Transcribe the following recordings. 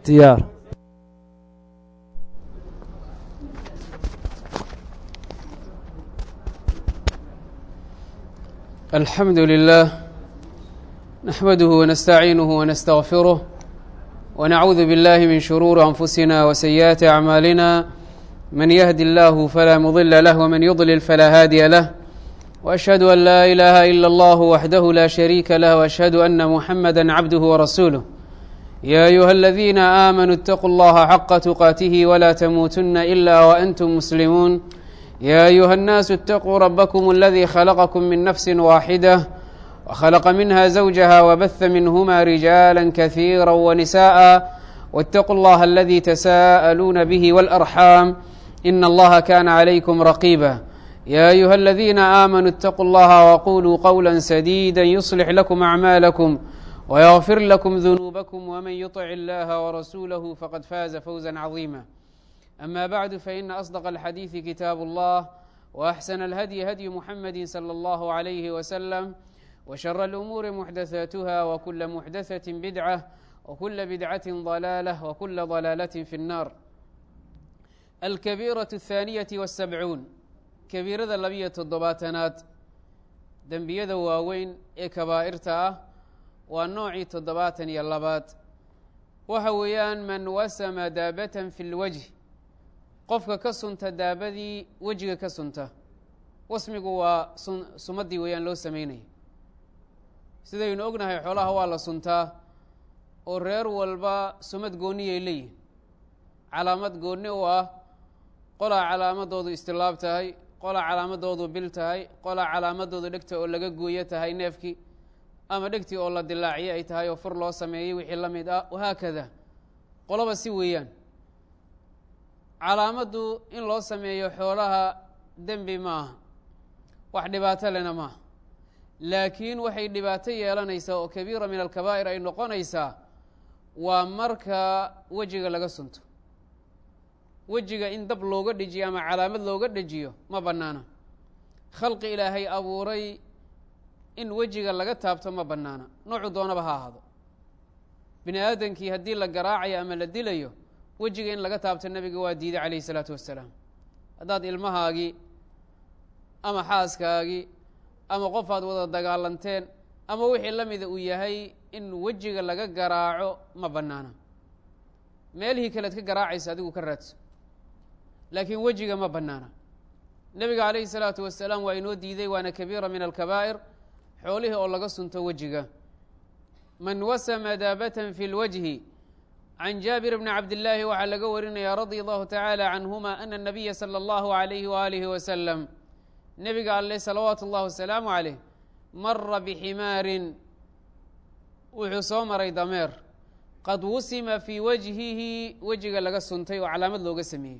diyaar. الحمد لله نحمده ونستعينه ونستغفره ونعوذ بالله من شرور أنفسنا وسيئات أعمالنا من يهد الله فلا مضل له ومن يضلل فلا هادي له وأشهد أن لا إله إلا الله وحده لا شريك له وأشهد أن محمدا عبده ورسوله يا أيها الذين آمنوا اتقوا الله حق تقاته ولا تموتن إلا وأنتم مسلمون يا أيها الناس اتقوا ربكم الذي خلقكم من نفس واحدة وخلق منها زوجها وبث منهما رجالا كثيرا ونساء واتقوا الله الذي تساءلون به والأرحام إن الله كان عليكم رقيبا يا أيها الذين آمنوا اتقوا الله وقولوا قولا سديدا يصلح لكم أعمالكم ويغفر لكم ذنوبكم ومن يطع الله ورسوله فقد فاز فوزا عظيما أما بعد فإن أصدق الحديث كتاب الله وأحسن الهدي هدي محمد صلى الله عليه وسلم وشر الأمور محدثاتها وكل محدثة بدعة وكل بدعة ضلالة وكل ضلالة في النار. الكبيرة الثانية والسبعون كبيرة اللبية الضباطنات دنبية واوين كبائرتا والنوع الضباطن يلبات وحويان من وسم دابة في الوجه qofka ka sunta daabadii wejiga ka sunta wasmigu waa sumadii weeyaan loo samaynaya sidaynu ognahay xoolaha waa la suntaa oo reer walba sumad gooniyay leeyihin calaamad gooni u ah qolaa calaamadoodu istilaab tahay qolaa calaamadoodu bil tahay qolaa calaamadoodu dhegta oo laga gooyo tahay neefkii ama dhegtii oo la dilaaciyo ay tahay oo fur loo sameeyey wixii la mid ah wahaakada qoloba si weeyaan calaamaddu in loo sameeyo xoolaha dembi maaha wax dhibaato lena maaha laakiin waxay dhibaato yeelanaysaa oo kabiira min alkabaa'ir ay noqonaysaa waa marka wejiga laga sunto wejiga in dab looga dhejiyo ama calaamad looga dhejiyo ma bannaana khalqi ilaahay abuuray in wejiga laga taabto ma bannaana noocu doonaba ha ahaado bini aadankii haddii la garaacayo ama la dilayo wejiga in laga taabto nebiga waa diiday calayhi isalaatu wassalaam haddaad ilmahaagii ama xaaskaagii ama qof aad wada dagaalanteen ama wixii la mida uu yahay in wejiga laga garaaco ma bannaana meelihii kalead ka garaacaysa adigu ka raadso laakiin wejiga ma bannaana nebiga calayhi isalaatu wassalaam waa inoo diiday waana kabiira min alkabaa'ir xoolihii oo laga sunto wejiga man wasama daabatan fi lwajhi can jaabir bni cabdillaahi waxaa laga warinaya radia allahu tacaala canhuma ana الnabiya salى اllahu عalayhi waalihi wasalam nebiga alle salawaatu اllahi wasalaamu calayh mara biximaarin wuxuu soo maray dameer qad wusima fii wajhihi wejiga laga suntay oo calaamad looga sameeyey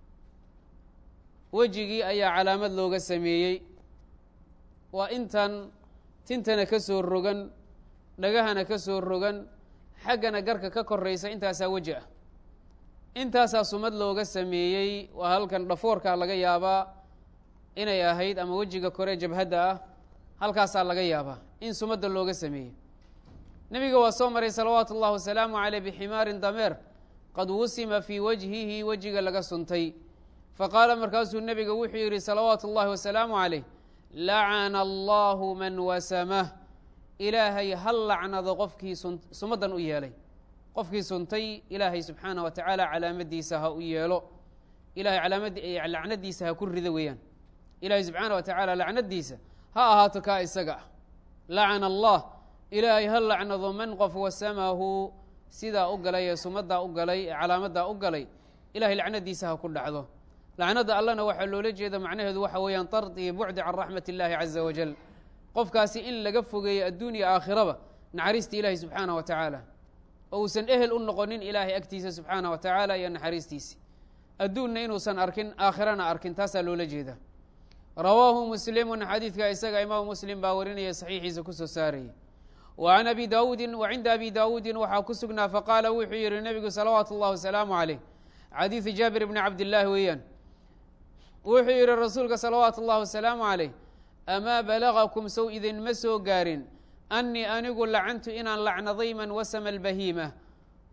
wejigii ayaa calaamad looga sameeyey waa intan tintana ka soo rogan dhagahana ka soo rogan xaggana garka ka koraysa intaasaa weji ah intaasaa sumad looga sameeyey waa halkan dhafoorkaa laga yaabaa inay ahayd ama wejiga kore jabhadda ah halkaasaa laga yaabaa in sumadda looga sameeyey nebiga waa soo maray salawaatu اllahi wasalaamu caleyh biximaarin dameer qad wusima fii wajhihi wejiga laga suntay faqaala markaasuu nebiga wuxuu yidhi salawaatu اllahi wasalaamu caleyh lacana allahu man wasamah ilaahay hal lacnado qofkii sumadan u yeelay qofkii suntay ilaahay subxaanaه wa tacaala calaamadiisa ha u yeelo ilahay lacnadiisa ha ku rido weeyaan ilaahay subxaanaه wa tacaala lacnadiisa ha ahaato kaa isaga ah lacana allah ilaahay ha lacnado man qof wasamahu sidaa u galay ee sumadaa u galay ee calaamadaa u galay ilahay lacnadiisa ha ku dhacdo lacnada allana waxaa loola jeeda macnaheedu waxa weeyaan tard iyo bucdi can raxmat اllahi caza wajal qofkaasi in laga fogeeyo adduun iyo aakhiraba naxariista ilaahay subxaanaه wa tacaala oo uusan ehel u noqonin ilaahay agtiisa subxaanaه wa tacaala iyo naxariistiisi adduunna inuusan arkin aakhirana arkin taasaa loola jeeda rawaahu muslimun xadiidka isaga imaamu muslim baa warinaya saxiixiisa kusoo saarayay wa can abi daawuudin wa cinda abi daawuudin waxaa ku sugnaa faqaala wuxuu yihi nebigu salawaatu اllahi wasalaamu caleyh xadiidu jaabir bni cabdillaahi weeyaan wuxuu yihi rasuulka salawaatu اllahi wasalaamu caleyh amaa balagakum sow idinma soo gaarin annii anigu lacantu inaan lacnaday man wasama albahiima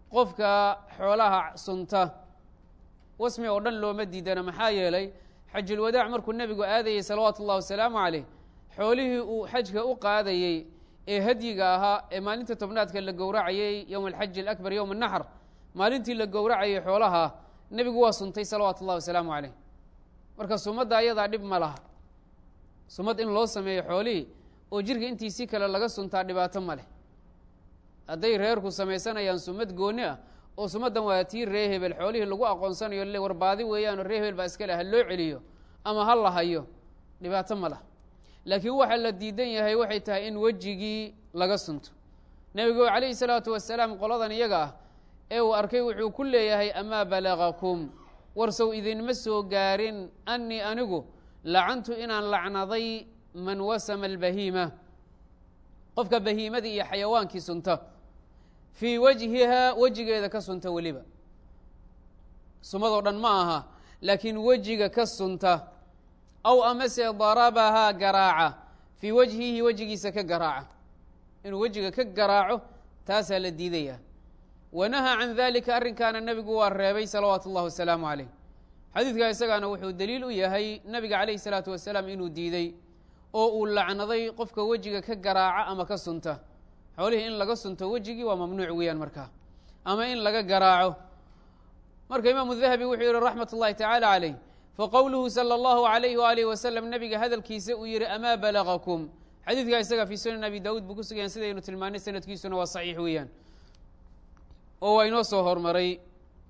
qofka xoolaha sunta wasmi oo dhan looma diidana maxaa yeelay xajulwadaac markuu nebigu aadayey salawaatu ullahi wasalaamu caleyh xoolihii uu xajka u qaadayey ee hadyiga ahaa ee maalinta tobnaadka la gowracayey yowma alxaji alakbar yowma annaxr maalintii la gowracayay xoolaha nebigu waa suntay salawaatu ullahi wasalaamu caleyh marka sumadda ayadaa dhib ma laha sumad in loo sameeyo xoolihii oo jirka intiisii kale laga suntaa dhibaato ma leh hadday reerku samaysanayaan sumad gooni ah oo sumaddan waa tii ree hebel xoolihii lagu aqoonsanayo le warbaadi weeyaanoo ree hebel baa iska leh ha loo celiyo ama ha la hayo dhibaato ma lah laakiin waxa la diidan yahay waxay tahay in wejigii laga sunto nebigu calayhi salaatu wasalaam qoladan iyaga ah ee uu arkay wuxuu ku leeyahay amaa balagakum warsow idinma soo gaarin annii anigu lacantu inaan lacnaday man wasama albahiima qofka bahiimadii iyo xayawaankii sunta fii wajhihaa wejigeeda ka sunta weliba sumadoo dhan ma aha laakiin wejiga ka sunta aw amase darabahaa garaaca fii wajhihi wejigiisa ka garaaca inuu wejiga ka garaaco taasaa la diidaya wanahaa can dalika arrinkaana nebigu waa reebay salawaatu اllahi wasalaamu caleyh xadiidkaa isagaana wuxuu daliil u yahay nebiga calayhi salaatu wasalaam inuu diiday oo uu lacnaday qofka wejiga ka garaaca ama ka sunta xoolihii in laga sunto wejigii waa mamnuuc weeyaan markaa ama in laga garaaco marka imaamu dahabi wuxuu yihi raxmat اllahi tacaala caleyh faqowluhu salى اllahu عalayh waalih wasalam nebiga hadalkiisa uu yihi amaa balagakum xadiidkaa isaga fii sunan abi daawuud buu ku sugayan sidaynu tilmaanay sanadkiisuna waa saxiix weeyaan oo waa inoo soo hormaray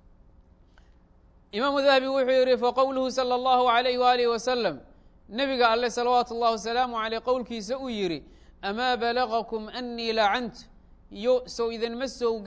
imaamu dahabi wuxuu yihi faqowluhu salى اllahu عalayh waalih wasalam nebiga alle salawaatu اllahi wasalaamu caleyh qowlkiisa uu yihi amaa balagakum annii lacant sow idinma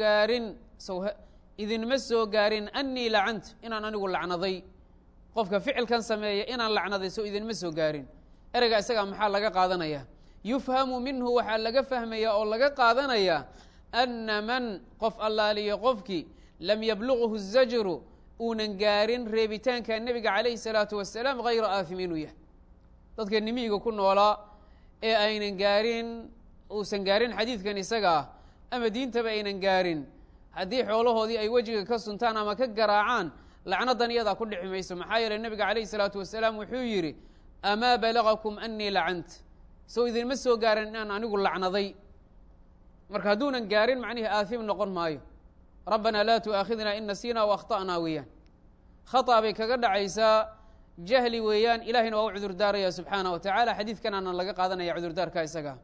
soo gaarin annii lacant inaan anigu lacnaday qofka ficilkan sameeya inaan lacnaday sow idinma soo gaarin ereyga isagaa maxaa laga qaadanaya yufhamu minhu waxaa laga fahmaya oo laga qaadanaya anna man qof allaaliyo qofkii lam yablughu الzajru uunan gaarin reebitaanka nebiga calayhi الsalaatu wasalaam hayra aafim inuu yahay dadka nimiyiga ku noolaa ee aynan gaarin uusan gaarin xadiidkan isaga ah ama diintaba aynan gaarin haddii xoolahoodii ay wejiga ka suntaan ama ka garaacaan lacnadan iyadaa ku dhici mayso maxaa yeeley nebiga calayhi الsalaatu wasalaam wuxuu yidhi amaa balagakum annii lacant sow idinma soo gaarin inaan anigu lacnaday marka hadduunan gaarin macnihii aafim noqon maayo rabbanaa laa tu'aakhidna in nasiina waakhta'naa weeyaan khata bay kaga dhacaysaa jahli weeyaan ilahayna waa u cudur daaraya subxaanah wa tacaala xadiidkanaana laga qaadanaya cudurdaarka isaga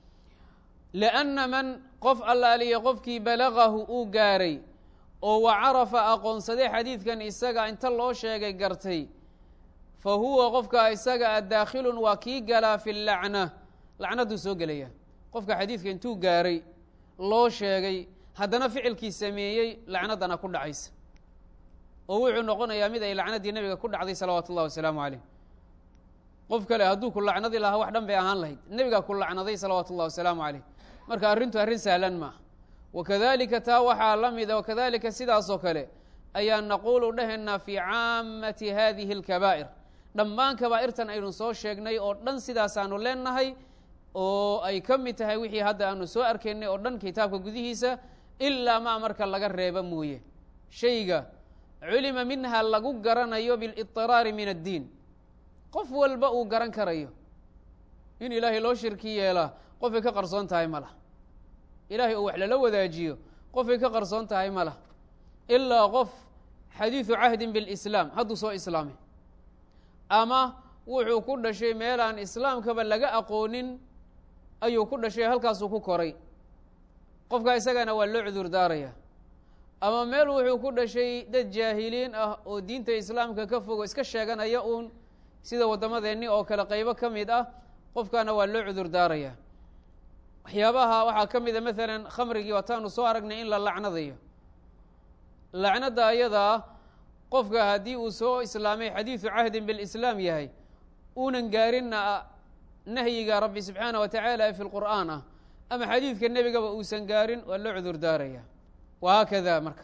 lianna man qof allaaliya qofkii balagahu uu gaaray oo wa carafa aqoonsaday xadiidkan isaga inta loo sheegay gartay fa huwa qofka isaga a daakhilun waa kii galaa fi lacna lacnaduu soo gelaya qofka xadiidka intuu gaaray loo sheegay haddana ficilkii sameeyey lacnadana ku dhacaysa oo wuxuu noqonayaa mid ay lacnadii nebiga ku dhacday salawaatu ullahi wasalaamu caleyh qof kale hadduu ku lacnadi lahaa wax dhan bay ahaan lahayd nebigaa ku lacnaday salawaatu ullahi wasalaamu caleyh marka arrintu arrin sahlan maaha wakadalika taa waxaa la mida wakadalika sidaasoo kale ayaan naquulu dhahaynaa fii caamati hadihi اlkabaa'ir dhammaan kabaa'irtan aynu soo sheegnay oo dhan sidaasaanu leenahay oo ay ka mid tahay wixii hadda aanu soo arkaynay oo dhan kitaabka gudihiisa ilaa maa marka laga reeba mooye shayga culima minha lagu garanayo biliطiraari min addiin qof walba uu garan karayo in ilaahay loo shirki yeelaa qofay ka qarsoon tahay ma lah ilaahay oo wax lala wadaajiyo qofay ka qarsoon tahay ma lah ilaa qof xadiidu cahdin biاlislaam hadduu soo islaamay ama wuxuu ku dhashay meelaan islaamkaba laga aqoonin ayuu ku dhashay halkaasuu ku koray qofka isagana waa loo cudur daaraya ama meel wuxuu ku dhashay dad jaahiliin ah oo diinta islaamka ka fogo iska sheeganaya uun sida waddamadeenni oo kale qaybo ka mid ah qofkana waa loo cudur daaraya waxyaabaha waxaa ka mida maalan khamrigii waataanu soo aragnay in la lacnadayo lacnadda ayadaa qofka haddii uu soo islaamay xadiidu cahdin bilislaam yahay uunan gaarinna nahyiga rabbi subxaanah wa tacaala fi lqur'aan ah ama xadiidka nebigaba uusan gaarin waa loo cudur daaraya wahaakada marka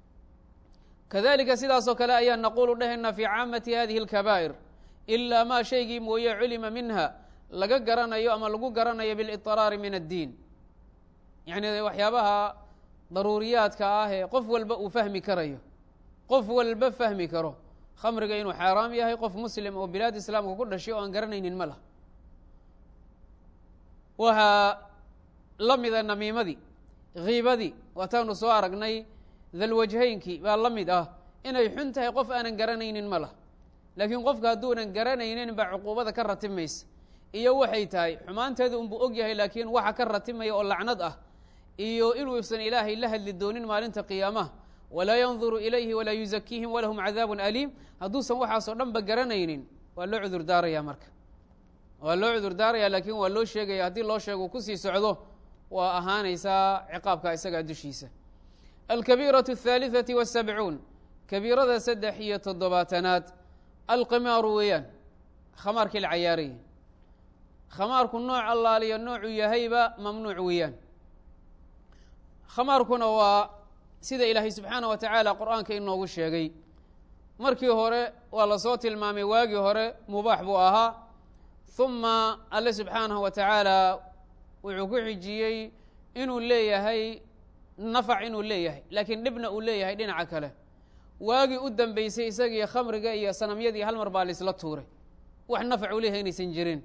kadalika sidaasoo kale ayaan naquulu dhahaynaa fii caamati hadihi اlkabaa'ir ilaa maa shaygii mooye culima minha laga garanayo ama lagu garanayo biliطiraari min addiin yacni waxyaabaha daruuriyaadka ah ee qof walba uu fahmi karayo qof walba fahmi karo khamriga inuu xaaraam yahay qof muslim oo bilaad islaamka ku dhashay oo aan garanaynin ma laha waxaa la mida namiimadii kiibadii waataanu soo aragnay dalwajhaynkii baa la mid ah inay xun tahay qof aanan garanaynin ma laha laakiin qofka hadduunan garanaynin baa cuquubada ka ratimaysa iyo waxay tahay xumaanteeda unbuu og yahay laakiin waxa ka ratimaya oo lacnad ah iyo inuusan ilaahay la hadli doonin maalinta qiyaamaha walaa yanduru ilayhi walaa yuzakiihim walahum cadaabun aliim hadduusan waxaasoo dhan ba garanaynin waa loo cudur daaraya marka waa loo cudur daaraya laakiin waa loo sheegaya haddii loo sheego kusii socdo waa ahaanaysaa ciqaabka isagaa dushiisa alkabiiraةu الثaaliثaةi والسabcuun kabiirada 3 alqimaaru weeyaan khamaarkii la cayaarayay khamaarku nooc allaaliyo noocuu yahayba mamnuuc weeyaan khamaarkuna waa sida ilaahay subxaanaه wa tacaala qur'aanka inoogu sheegay markii hore waa lasoo tilmaamay waagii hore mubaax buu ahaa ثuma alle subxaanaه wa tacaala wuxuu ku xijiyey inuu leeyahay nafac inuu leeyahay laakiin dhibna uu leeyahay dhinaca kale waagii u dambeysay isagii khamriga iyo sanamyadii hal mar baa laisla tuuray wax nafac u leeyahay inaysan jirin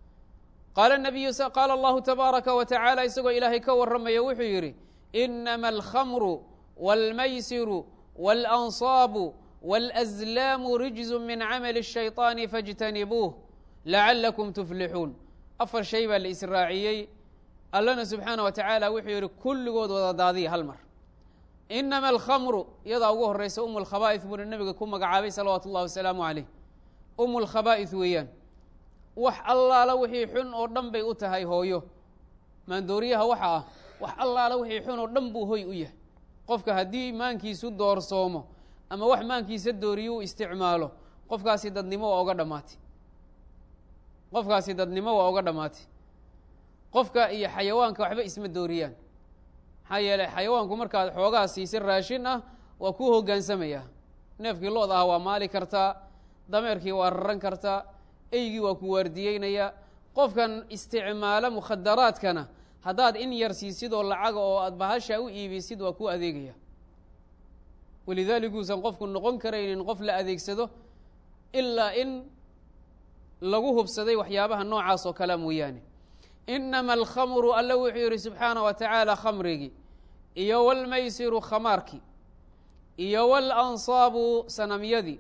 qaala allahu tabaaraka wa tacaala isagoo ilaahay ka warramaya wuxuu yidhi inama alkhamru wاlmaysiru wاlansaabu wاlأzlaamu rijzu min camali الshayطaani faاjtanibuuh lacalakum tuflixuun 4 shay baa la israaciyey allana subxaana wa tacaala wuxuu yidhi kulligood wada daadiya hal mar inama alkhamru iyadaa ugu horeysa اlkhaba'ith buuna nebiga ku magacaabay salawaatu اllahi wasalaamu calayh اlkhaba'ith weeyaan wax allaala wixii xun oo dhan bay u tahay hooyo maandooriyaha waxa ah wax allaala wixii xun oo dhan buu hoy u yahay qofka haddii maankiisu doorsoomo ama wax maankiisa dooriyo u isticmaalo qofkaasi dadnimo waa uga dhammaatay qofkaasi dadnimo waa uga dhammaatay qofka iyo xayawaanka waxba isma dooriyaan maxaa yeeley xayawaanku markaad xoogaa siisa raashin ah waa kuu hoggaansamaya neefkii lo-da ah waa maali kartaa dameerkii waa raran kartaa eygii waa ku waardiyeynaya qofkan isticmaalo mukhadaraadkana haddaad in yar siisid oo lacaga oo aad bahasha u iibisid waa kuu adeegaya walidaalikuusan qofku noqon karaynin qof la adeegsado ilaa in lagu hubsaday waxyaabaha noocaas oo kale mooyaane inama alkhamru alla wuxuu yidhi subxaana wa tacaala khamrigii iyo wاlmaysiru khamaarkii iyo wاlansaabu sanamyadii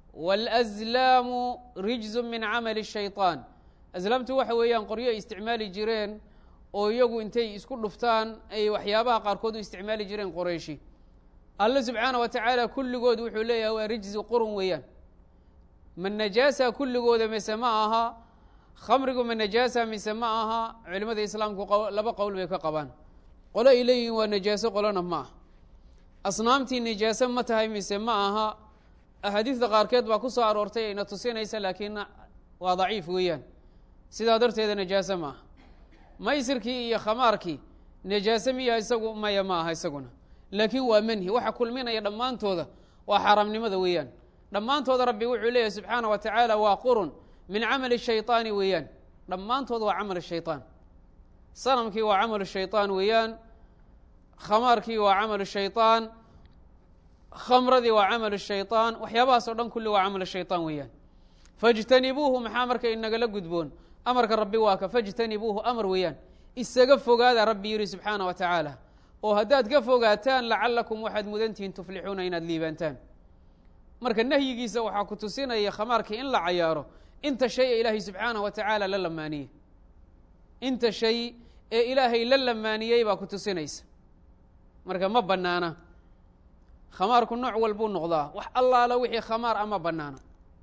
wاlأzlaamu rijzu min camali الshayطaan aslaamtu waxa weeyaan qoryo ay isticmaali jireen oo iyagu intay isku dhuftaan ay waxyaabaha qaarkood u isticmaali jireen qorayshi alle subxaana wa tacaala kulligood wuxuu leeyahay waa rijzi qurun weeyaan ma najaasa kulligooda mise ma aha khamrigu ma najaasa mise ma aha culimada islaamku laba qowl bay ka qabaan qolo ay leeyihiin waa najaaso qolona ma aha asnaamtii najaaso ma tahay mise ma aha axaadiista qaarkeed baa ku soo aroortay ayna tusinaysa laakiin waa daciif weeyaan sidaa darteeda najaaso ma aha maysirkii iyo khamaarkii najaaso miya isagu maya ma aha isaguna laakiin waa manhi waxa kulminaya dhammaantooda waa xaaraamnimada weeyaan dhammaantooda rabbi wuxuu leeyahay subxaana wa tacaala waa qurun min camali shayطaani weeyaan dhammaantood waa camal shayطaan sanamkii waa camal shayطaan weeyaan khamaarkii waa camal shayطaan khamradii waa camal shayطaan waxyaabahaas oo dhan kulli waa camal shayطaan weeyaan faاjtanibuuhu maxaa marka inagala gudboon amarka rabbi waa ka faاjtanibuuhu amar weeyaan isaga fogaada rabbi yidhi subxaana wa tacaala oo haddaad ka fogaataan lacalakum waxaad mudantihiin tuflixuuna inaad liibaantaan marka nahyigiisa waxaa ku tusinaya khamaarkii in la cayaaro inta shay ee ilaahay subxaanaه wa tacaala la lamaaniyey inta shay ee ilaahay la lamaaniyey baa ku tusinaysa marka ma banaana khamaarku nooc walbuu noqdaa wax allaala wixii khamaar ama banaana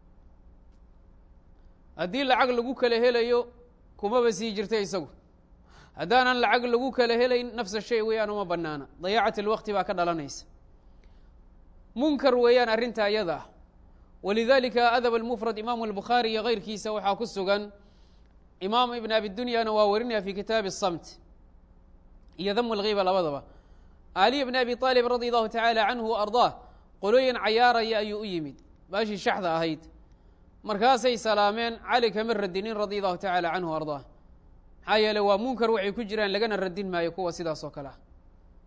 haddii lacag lagu kala helayo kumaba sii jirta isagu haddaanan lacag lagu kala helayn nafsa shay weeyaan uma banaana dayaacat اlwaqti baa ka dhalanaysa munkar weeyaan arrinta ayada ah walidalika adab almufrad imaamu albukhaari iyo kayrkiisa waxaa ku sugan imaam ibn abi dunyana waa warinaya fi kitaabi الsamt iyo dam اlgiiba labadaba ali bn abi طaalib radi allahu tacaala canhu ardaah qolooyin cayaaraya ayuu u yimid baashii shaxda ahayd markaasay salaameen cali kama radinin radi allahu tacaala canhu ardaah maxaa yeele waa munkar waxay ku jiraan lagana radin maayo kuwa sidaas oo kale ah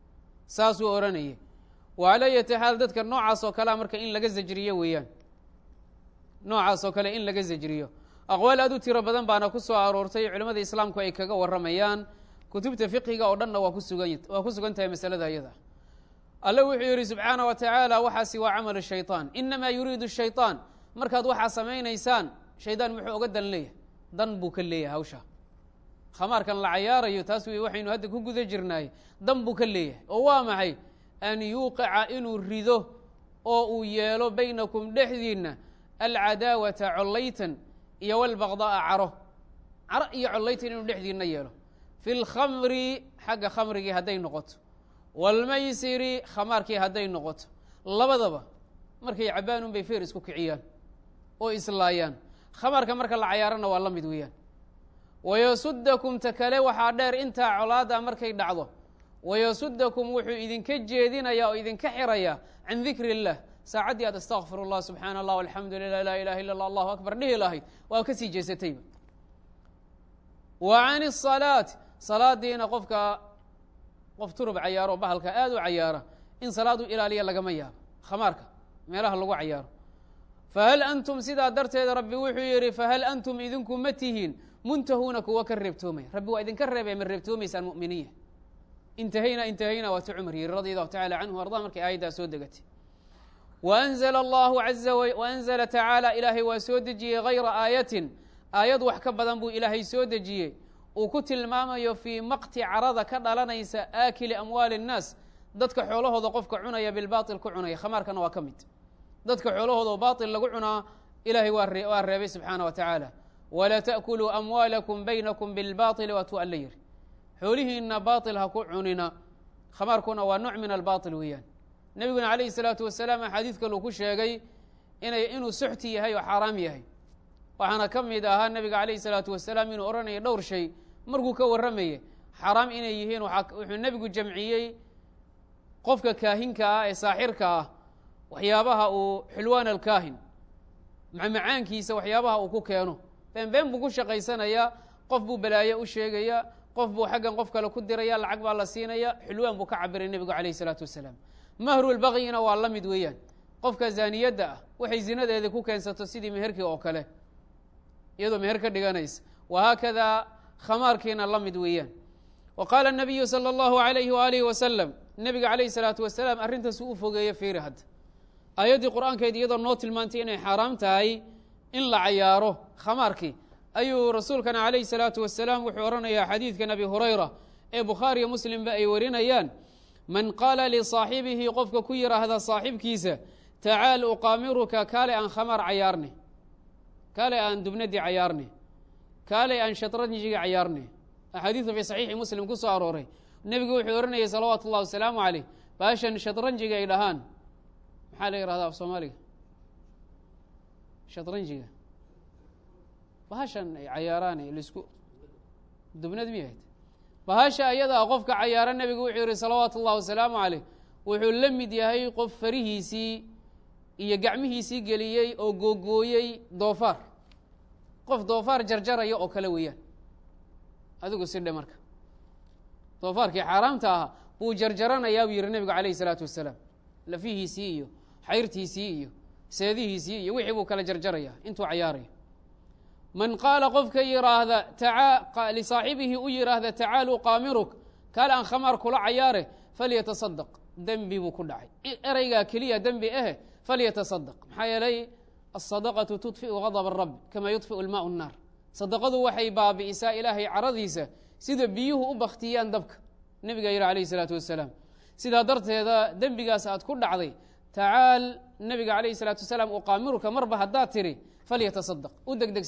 saasuu odhanayay wacala yati xaal dadka noocaas oo kalea marka in laga zajriyo weeyaan noocaas oo kale in laga zajriyo aqwaal aad u tiro badan baana ku soo aroortay culimmada islaamku ay kaga warramayaan kutubta fiqhiga oo dhanna waa ku sugan tahay masalada ayada alle wuxuu yidhi subxaana wa tacaala waxaasi waa camal shayطaan inamaa yuriidu shayطaan markaad waxaa samaynaysaan shaydaan muxuu oga dan leeyahay dan buu ka leeyahay hawsha khamaarkan la cayaarayo taas wey waxaynu hadda ku guda jirnaay dan buu ka leeyahay oo waa maxay an yuuqica inuu rido oo uu yeelo baynakum dhexdiinna alcadaawata collaytan iyo walbaqda'a caro iyo collaytan inuu dhexdiinna yeelo fi lkhamri xagga khamrigii hadday noqoto waalmaysiri khamaarkii hadday noqoto labadaba markay cabbaan un bay feer isku kiciyaan oo islaayaan khamaarka marka la cayaarana waa la mid weeyaan wayasudakum ta kale waxaa dheer intaa colaada markay dhacdo wayasudakum wuxuu idinka jeedinayaa oo idinka xirayaa can dikri illah saacaddii aad astakfir اllah subxaana allah alxamdu lilah laa ilaha illa allah allahu akbar dhihi lahayd waa ka sii jeesatayba wa can الsalaati salaadiina qof turub cayaaro bahalka aad u cayaara in salaadu ilaaliya lagama yaabo khamaarka meelaha lagu cayaaro fahal antum sidaa darteeda rabbi wuxuu yidhi fahal antum idinku ma tihiin muntahuuna kuwa ka reebtoomaya rabbi waa idinka reebaya ma reebtoomaysaan mu'miniya intahayna waati cumar yidhi radi allahu tacala canhu arda markay aayaddaa soo degatay waanzala tacaala ilaahay waa soo dejiyey hayra aayatin aayad wax ka badan buu ilaahay soo dejiyey uu ku tilmaamayo fii maqti carada ka dhalanaysa aakili amwaali الnaas dadka xoolahooda qofka cunaya bilbaaطil ku cunaya khamaarkana waa ka mid dadka xoolahooda oo baaطil lagu cunaa ilahay waa reebay subxaana wa tacaala walaa taأkuluu amwaalakum baynakum bilbaaطili waatuu alla yiri xoolihiina baaطil ha ku cunina khamaarkuna waa nooc min albaaطil weeyaan nebiguna calayhi الsalaatu wasalaam axaadiid kaluu ku sheegay inuu suxti yahay oo xaaraam yahay waxaana ka mid ahaa nebiga calayhi الsalaatu wasalaam inuu odhanaya dhowr shay markuu ka warramayay xaaraam inay yihiin wuxuu nebigu jamciyey qofka kaahinka ah ee saaxirka ah waxyaabaha uu xulwaan alkaahin macmacaankiisa waxyaabaha uu ku keeno been buu ku shaqaysanayaa qof buu balaaye u sheegaya qof buu xaggan qof kale ku diraya lacag baa la siinaya xulwaan buu ka cabiray nebigu calayh الsalaatu wasalaam mahrulbagyina waa la mid weeyaan qofka zaaniyadda ah waxay zinadeedii ku keensato sidii meherkii oo kale iyadoo meher ka dhiganaysa wahaakadaa khamaarkiina la mid weeyaan wa qaala الnabiyu salى اllahu عalayhi waalihi wasalam nebiga calayh الsalaatu wasalaam arrintaas u fogeeyo fiiri hadda aayaddii qur'aankeed iyadoo noo tilmaantay inay xaaraam tahay in la cayaaro khamaarkii ayuu rasuulkana calayh الsalaatu wasalaam wuxuu odhanayaa xadiidkan abi hurayra ee bukhaariyo muslimba ay warinayaan man qaala lisaaxibihi qofka ku yidhaahda saaxibkiisa tacaal uqaamiruka kaale aan khamaar cayaarne kaale aan dubnadii cayaarne kaale aan shatranjiga cayaarne axaadiidu fii saxiixi muslim ku soo arooray nebigu wuxuu odhanayay salawaatu ullahi wasalaamu caleyh baashan shatranjiga ay dhahaan maxaa la yihahdaa af soomaaliga shatranjiga bahashan ay cayaaraane lisku dubnad miyahayd bahasha ayadaa qofka cayaara nebigu wuxuu yihi salawaatu ullahi wasalaamu caleyh wuxuu la mid yahay qof farihiisii iyo gacmihiisii geliyey oo googooyey doofaar qof doofaar jarjaraya oo kale weeyaan adigu sidhe marka doofaarkii xaaraamta ahaa buu jarjaranayaa buu yihi nebigu calayhi الsalaatu wasalaam lafihiisii iyo xayrtiisii iyo seedihiisii iyo wixii buu kala jarjarayaa intuu cayaarayo man qaala qofka yidhaahda lisaaxibihi u yidhaahda tacaaluu qaamiruk kaale aan khamaar kula cayaare falyatasadaq dembi buu ku dhacay ereygaa keliya dembi ahe falyatasadaq maxaa yeelay aلsadaqatu tudfiu gadb الrabi kama yudfiu اlmaء الnaar sadaqadu waxay baabi'isaa ilaahay caradiisa sida biyuhu u baktiyaan dabka nebigaa yidhi alayh الsalaatu wasalaam sidaa darteeda dembigaas aad ku dhacday tacaal nebiga calayh الsalaatu wasalaam uqaamiruka marba haddaad tiri falyatasadaq u degdeg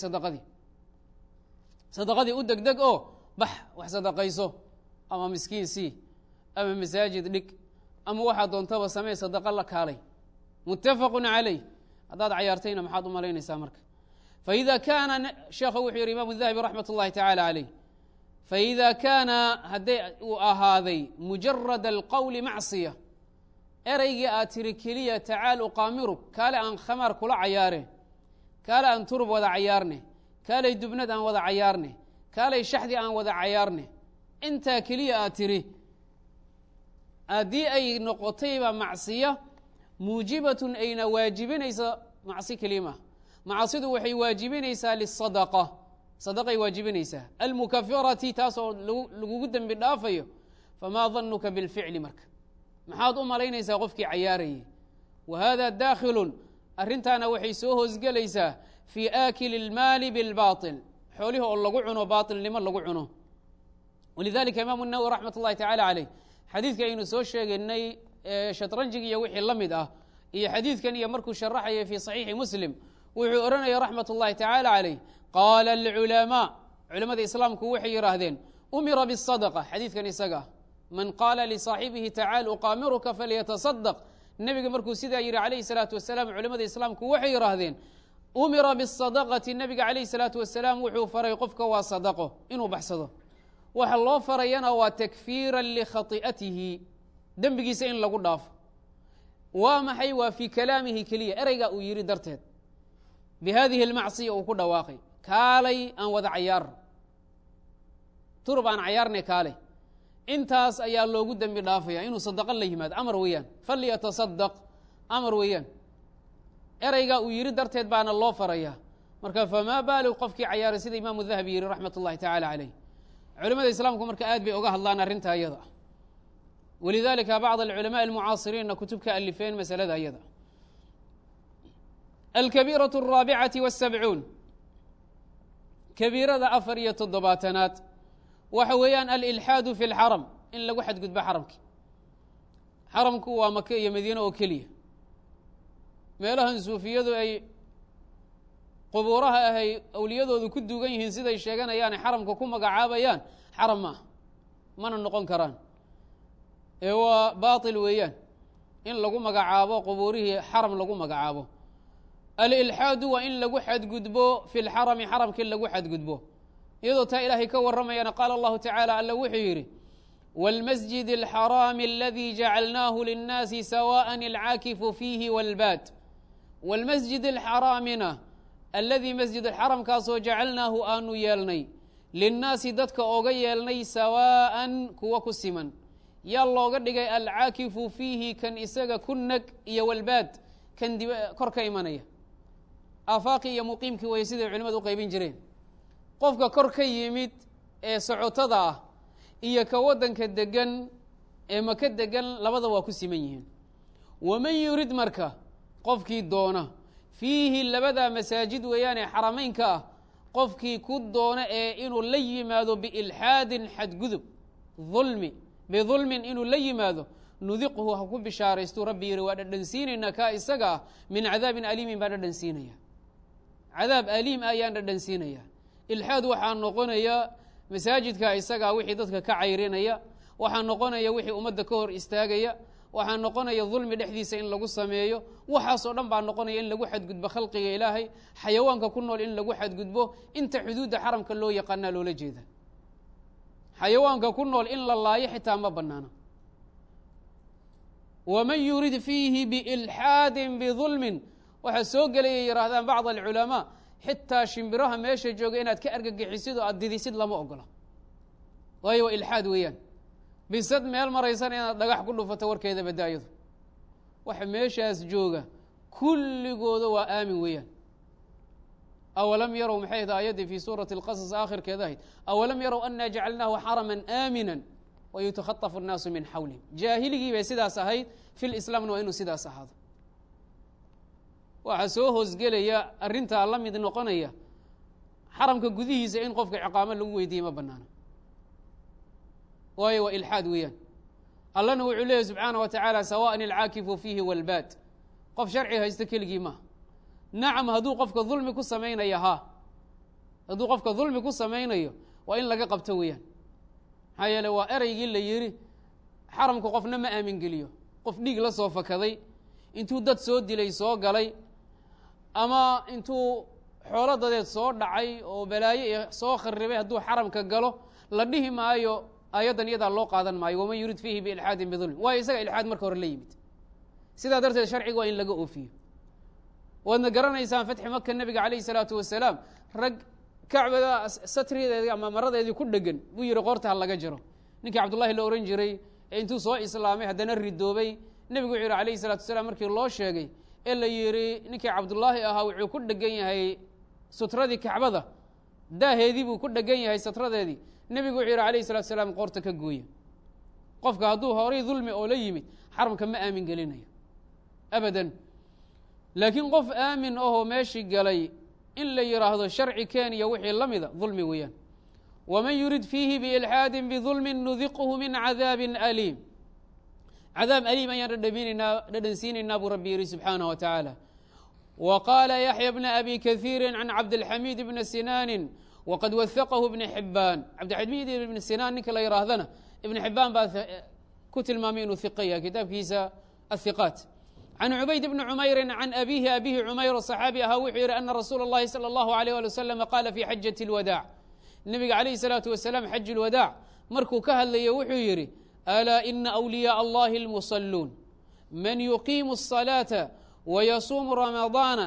sadaqadii u degdeg oo bax wax sadaqayso ama miskiin sii ama masaajid dhig ama waxaad doontaba samee sadaqa la kaalay muttafaqu calayh haddaad cayaartayna maxaad u malaynaysaa marka faida kaana sheekhu wuxuu yihi imaamu dahabi raxmat اllahi tacaala calayh faida kaana hadday uu ahaaday mujarad alqowli macsiya ereygii aad tiri keliya tacaal uqaamiruk kaale aan khamaar kula cayaare kaale aan turub wada cayaarne kaalay dubnad aan wada cayaarne kaalay shaxdi aan wada cayaarne intaa keliya aad tiri haddii ay noqotayba macsiya muujibatun ayna waajibinaysa macsi kelima macsidu waxay waajibinaysaa lisadaqa sadaqay waajibinaysaa almukafirati taasoo lagugu dembi dhaafayo famaa danuka bilficli marka maxaad u malaynaysaa qofkii cayaarayay wa hada daakhilun arrintaana waxay soo hoosgelaysaa fii aakili اlmaali biاlbaطil xoolihi oo lagu cuno baaطilnimo lagu cuno walidalika imaamu الnawowi raxmat اllahi tacala caleyh xadiidka aynu soo sheegaynay shatranjig iyo wixii la mid ah iyo xadiidkan iyo markuu sharaxayay fii صaxiixi muslim wuxuu odhanaya raxmat اllahi tacala caleyh qaala اlculamaa culamada islaamku waxay yidhaahdeen umira bالsadqa xadiidkan isaga man qaala lisaaxibihi tacaal uqaamiruka falyataصadq nebiga markuu sidaa yidhi calayhi الsalaatu wasalaam culamada islaamku waxay yidhaahdeen umira bالsadaqati nebiga calayhi الsalaatu wasalaam wuxuu faray qofka waa sadaqo inuu baxsado waxa loo farayana waa takfiira likhaطi'atihi dembigiisa in lagu dhaafo waa maxay waa fii kalaamihi keliya ereygaa uu yidhi darteed bihadihi اlmacsiya uu ku dhawaaqay kaalay aan wada cayaar turub aan cayaarnay kaalay intaas ayaa loogu dembi dhaafaya inuu sadaqo la yimaado amar weeyaan falyataصadaq amar weeyaan ereygaa uu yidhi darteed baana loo faraya marka famaa baalu qofkii cayaaray sida imaamu dahabi yihi raxmat اllahi tacala caleyh culamada islaamku marka aad bay oga hadlaan arrinta iyada walidalika bacd alculamaء almucaasiriinna kutub ka alifeen masalada iyada alkabiiraة الraabicaةi والsabcuun kabiirada 4 waxa weeyaan alilxaadu fi اlxaram in lagu xadgudbo xaramki xaramku waa maka iyo madiine oo keliya meelahan suufiyadu ay qubuuraha ahay awliyadoodu ku duugan yihiin siday sheeganayaane xaramka ku magacaabayaan xaram ma ah mana noqon karaan ee waa baaطil weeyaan in lagu magacaabo qubuurihii xaram lagu magacaabo alilxaadu waa in lagu xadgudbo fi lxarami xaramkii lagu xadgudbo iyadoo taa ilaahay ka warramayana qaala allahu tacaala alla wuxuu yidhi wاlmasjid اlxaraami aladii jacalnaahu linnaasi sawaءa alcaakifu fiihi wاlbaad wاlmasjid اlxaraamina aladii masjid xaramkaasoo jacalnaahu aanu yeelnay linnaasi dadka oga yeelnay sawaa'an kuwa ku siman yaa looga dhigay alcaakifu fiihi kan isaga ku nag iyo walbaad kan kor ka imanaya aafaaqi iyo muqiimkii way siday culimadu u qaybin jireen qofka kor ka yimid ee socotada ah iyo ka waddanka degan ee maka degan labada waa ku siman yihiin waman yurid marka qofkii doona fiihi labadaa masaajid weeyaane xarameynka ah qofkii ku doona ee inuu la yimaado biilxaadin xadgudub bidulmin inuu la yimaado nudiqhu ha ku bishaaraystuu rabbi yihi waa dhadhansiinaynaa kaa isaga ah min cadaabin aliimin baan dhadhansiinaya cadaab aliim ayaan dhadhansiinaya ilxaad waxaa noqonaya masaajidka isagaa wixii dadka ka cayrinaya waxaa noqonaya wixii ummadda ka hor istaagaya waxaa noqonaya dulmi dhexdiisa in lagu sameeyo waxaasoo dhan baa noqonaya in lagu xadgudbo khalqiga ilaahay xayawaanka ku nool in lagu xadgudbo inta xuduudda xaramka loo yaqaanaa loola jeeda xayawaanka ku nool in la laayo xitaa ma banaana waman yurid fiihi biilxaadin bidulmin waxaa soo gelayay yihaahdaan bacd alculamaa xitaa shimbiraha meesha jooga inaad ka argagixisid oo aad didisid lama ogola waayo waa ilxaad weeyaan bisad meel maraysan inaad dhagax ku dhufato warkeeda badaayadu waxa meeshaas jooga kulligooda waa aamin weeyaan awalam yarow maxay ahayd aayaddii fii suurati اlqasas aakhirkeeda ahayd awalam yarow anaa jacalnaahu xaraman aamina wayutakhaطafu الnaasu min xawlihim jaahiligii bay sidaas ahayd fi lislaamna waa inuu sidaas ahaado waxaa soo hoosgelaya arrintaa la mid noqonaya xaramka gudihiisa in qofka ciqaamo lagu weydiiye ma banaano waayo waa ilxaad weeyaan allana wuxuu leeyahy subxaana wa tacaala sawaan alcaakifu fiihi walbaad qof sharci haysta keligii maaha nacam hadduu qofka dulmi ku samaynayo hadduu qofka dulmi ku samaynayo waa in laga qabto weeyaan maxaa yeele waa ereygii la yidhi xaramku qofna ma aamin geliyo qof dhiig la soo fakaday intuu dad soo dilay soo galay ama intuu xoolo dadeed soo dhacay oo balaayo iyo soo kharibay hadduu xaramka galo la dhihi maayo aayaddan iyadaa loo qaadan maayo waman yurid fiihi biilxaadin bidulm waayo isaga ilxaad marka hore la yimid sidaa darteed sharciga waa in laga oofiyo waadna garanaysaan fatxi maka nebiga calayhi salaatu wasalaam rag kacbada satrideedii ama maradeedii ku dhegan buu yihi qoorta ha laga jiro ninkii cabdullahi la ohan jiray intuu soo islaamay haddana ridoobay nebigu wuxuu yidhi alayhi salatu wasalaam markii loo sheegay ee la yidhi ninkii cabdullaahi ahaa wuxuu ku dhegan yahay sutradii kacbada daaheedii buu ku dhegan yahay satradeedii nebigu wuxuu yidhi alayhi salatu wasalaam qoorta ka gooya qofka hadduu horay dulmi oo la yimid xaramka ma aamin gelinayo abadan laakiin qof aamin ahoo meeshii galay in la yidhaahdo sharci keeniya wixii la mida dulmi weeyaan waman yurid fiihi biilxaadin bidulmin nudiqhu min cadaabin aliim cadaab aliim ayaan dhadhansiinaynaa buu rabbi yihi subxaanaه wa tacaala wa qaala yaxya bna abi kahiiri can cabdilxamiid bni sinaanin waqad wahaqahu ibni xibaan cabdilxamiid ibni sinaan ninka la yihaahdana ibn xibaan baa ku tilmaamay inuu hiqaya kitaabkiisa ahiqaat can cubayd bni cumayri can abihi cumayr صaxaabi ahaa wuxuu yihi ana rasuula اllahi salى اllahu alيyh ali wasalam qaala fi xajaة اlwadaac nebiga calayhi الsalaatu wasalaam xaj اlwadaac markuu ka hadlayo wuxuu yidhi alaa ina أwliyaaء allahi اlmuصaluun man yuqiimu الصalaaةa wayasuumu ramadaana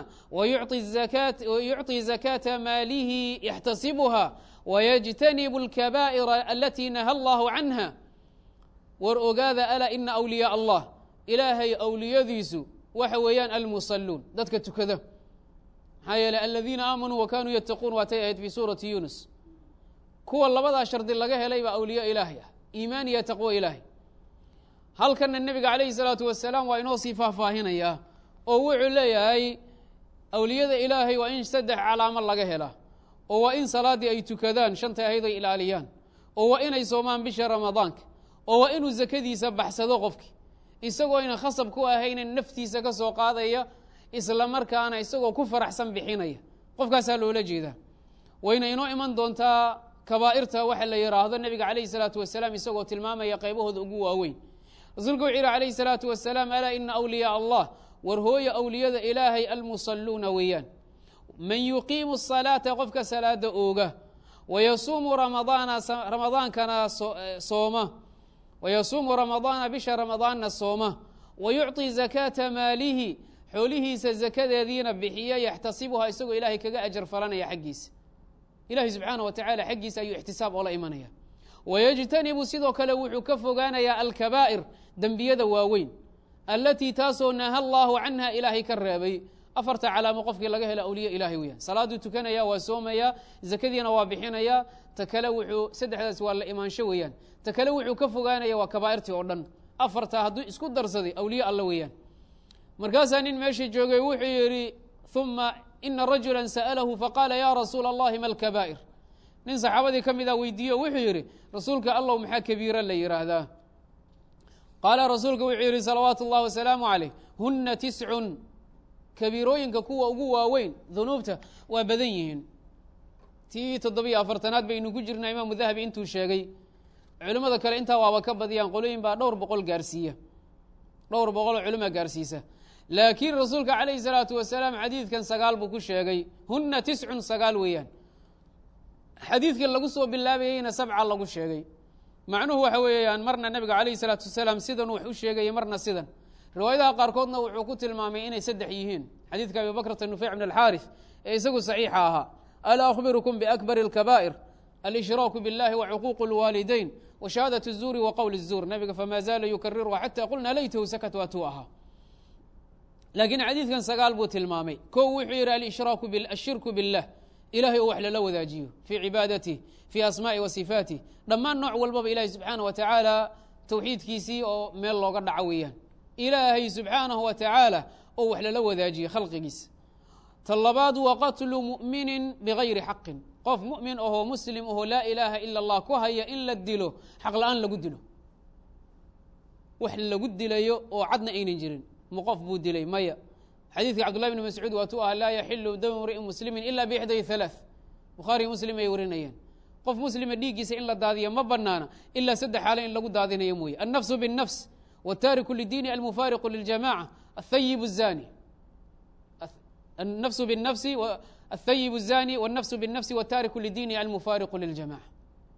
wayucطi zakaata maalihi yaxtasibuha wayجtanibu اlkabaa'ira alatii naha allahu canha war ogaada alaa ina أwliyaaء allah ilaahay awliyadiisu waxa weeyaan almusaluun dadka tukada maxaa yeeley aladiina aamanuu wakanuu yattaquun waatay ahayd fii suurati yunus kuwa labadaa shardi laga helay baa awliya ilaahay ah iimaan iyo taqwo ilaahay halkana nebiga calayhi salaatu wasalaam waa inoo sii faahfaahinayaa oo wuxuu leeyahay awliyada ilaahay waa in 3 calaamo laga helaa oo waa in salaaddii ay tukadaan shanta ahayd ay ilaaliyaan oo waa inay soomaan bisha ramadaanka oo waa inuu zakadiisa baxsado qofki isagoo ayna khasab ku ahaynin naftiisa ka soo qaadaya isla markaana isagoo ku faraxsan bixinaya qofkaasaa loola jeedaa wayna inoo iman doontaa kabaa'irta waxa la yidhaahdo nebiga calayhi salaatu wasalaam isagoo tilmaamaya qaybahooda ugu waaweyn rasuulku wuxuu yihi calayhi salaatu wasalaam alaa ina awliyaa allah war hooya awliyada ilaahay almusalluuna weeyaan man yuqiimu الصalaata qofka salaada ooga wayasuumu ramadaankana sooma wayasuumu ramadaana bisha ramadaanna sooma wayucطi zakaata maalihi xoolihiisa zakadeediina bixiya yaxtasibuhaa isagoo ilaahay kaga ajar falanaya xaggiisa ilahi subxaanaه wa tacaala xaggiisa ayuu ixtisaab oola imanaya wayجtanibu sidoo kale wuxuu ka fogaanayaa alkabaa'ir dembiyada waaweyn alatii taasoo naha allahu canha ilaahay ka reebay 4 calaamo qofkii laga hela awliya ilahay weyaan salaaduu tukanaya waa soomaya zakadiina waa bixinaya ta kale wuxuu 3daas waa la imaansho weeyaan ta kale wuxuu ka fogaanaya waa kabaa'irtii oo dhan 4 hadduu isku darsaday awliya alla weeyaan markaasaa nin meeshii joogay wuxuu yidhi uma ina rajula sa'lahu faqaala ya rasuula اllahi ma اlkabaa'ir nin saxaabadii ka mida weydiiyo wuxuu yidhi rasuulka allow maxaa kabiira la yidhaahdaa qaala rasuulka wuxuu yidhi salawaatu اllahi wasalaamu calayh huna 9 kabiirooyinka kuwa ugu waaweyn dunuubta waa badan yihiin tii 7 baynu ku jirnaa imaamu dahabi intuu sheegay culimmada kale intaa waaba ka badiyaan qolooyin baa dhowr boqol oo culima gaarsiisa laakiin rasuulka calayhi salaatu wasalaam xadiidkan 9 buu ku sheegay huna 9 weeyaan xadiidkii lagu soo bilaabayeyna 7 lagu sheegay macnuhu waxa weeyaan marna nebiga calayhi salaatu wasalaam sidan wax u sheegaya marna sidan riwaayadaha qaarkoodna wuxuu ku tilmaamay inay 3 yihiin xadiidka abi bakrata nufeyc bn alxaarif ee isagu saxiixa ahaa alaa akhbirukum biakbari اlkabaa'ir alshraaku biاllahi wacuquuq اlwaalidayn washahaadaة الzuuri waqowl الzuur nabiga famaa zaala yukariruha xata qulna laytahu sakat waatuu ahaa laakiin xadiidkan 9 buu tilmaamay ko wuxuu yidhi ashirku biاllah ilahay oo wax lala wadaajiyo fii cibaadatihi fii asmaa'i wa sifaatih dhammaan nooc walbaba ilahay subxaanaه wa tacaala tawxiidkiisii oo meel looga dhaco weeyaan ilaahay subxaanaه wa tacaala oo wax lala wadaajiye khalqigiisa ta labaad wa qatlu mu'minin bigayri xaqin qof mu'min ahoo muslim ahoo laa ilaaha ila اllah ku haya in la dilo xaq la-aan lagu dilo wax lagu dilayo oo cadna aynan jirin ma qof buu dilay maya xadiidka cabdullahi bni mascuud waatuu ah laa yaxilu damu mri'in muslimin ila bixday 3 bukhaariy muslim ay warinayeen qof muslima dhiiggiisa in la daadiya ma banaana ilaa 3 xaalo in lagu daadinayo mooye annafsu biالnafs wاtaariku lidiini almufaariqu liljamaca athayib الzani النفس بالنفس الثيب الزاني والنفس بالنفس والتارك للدين المفارق للجماعة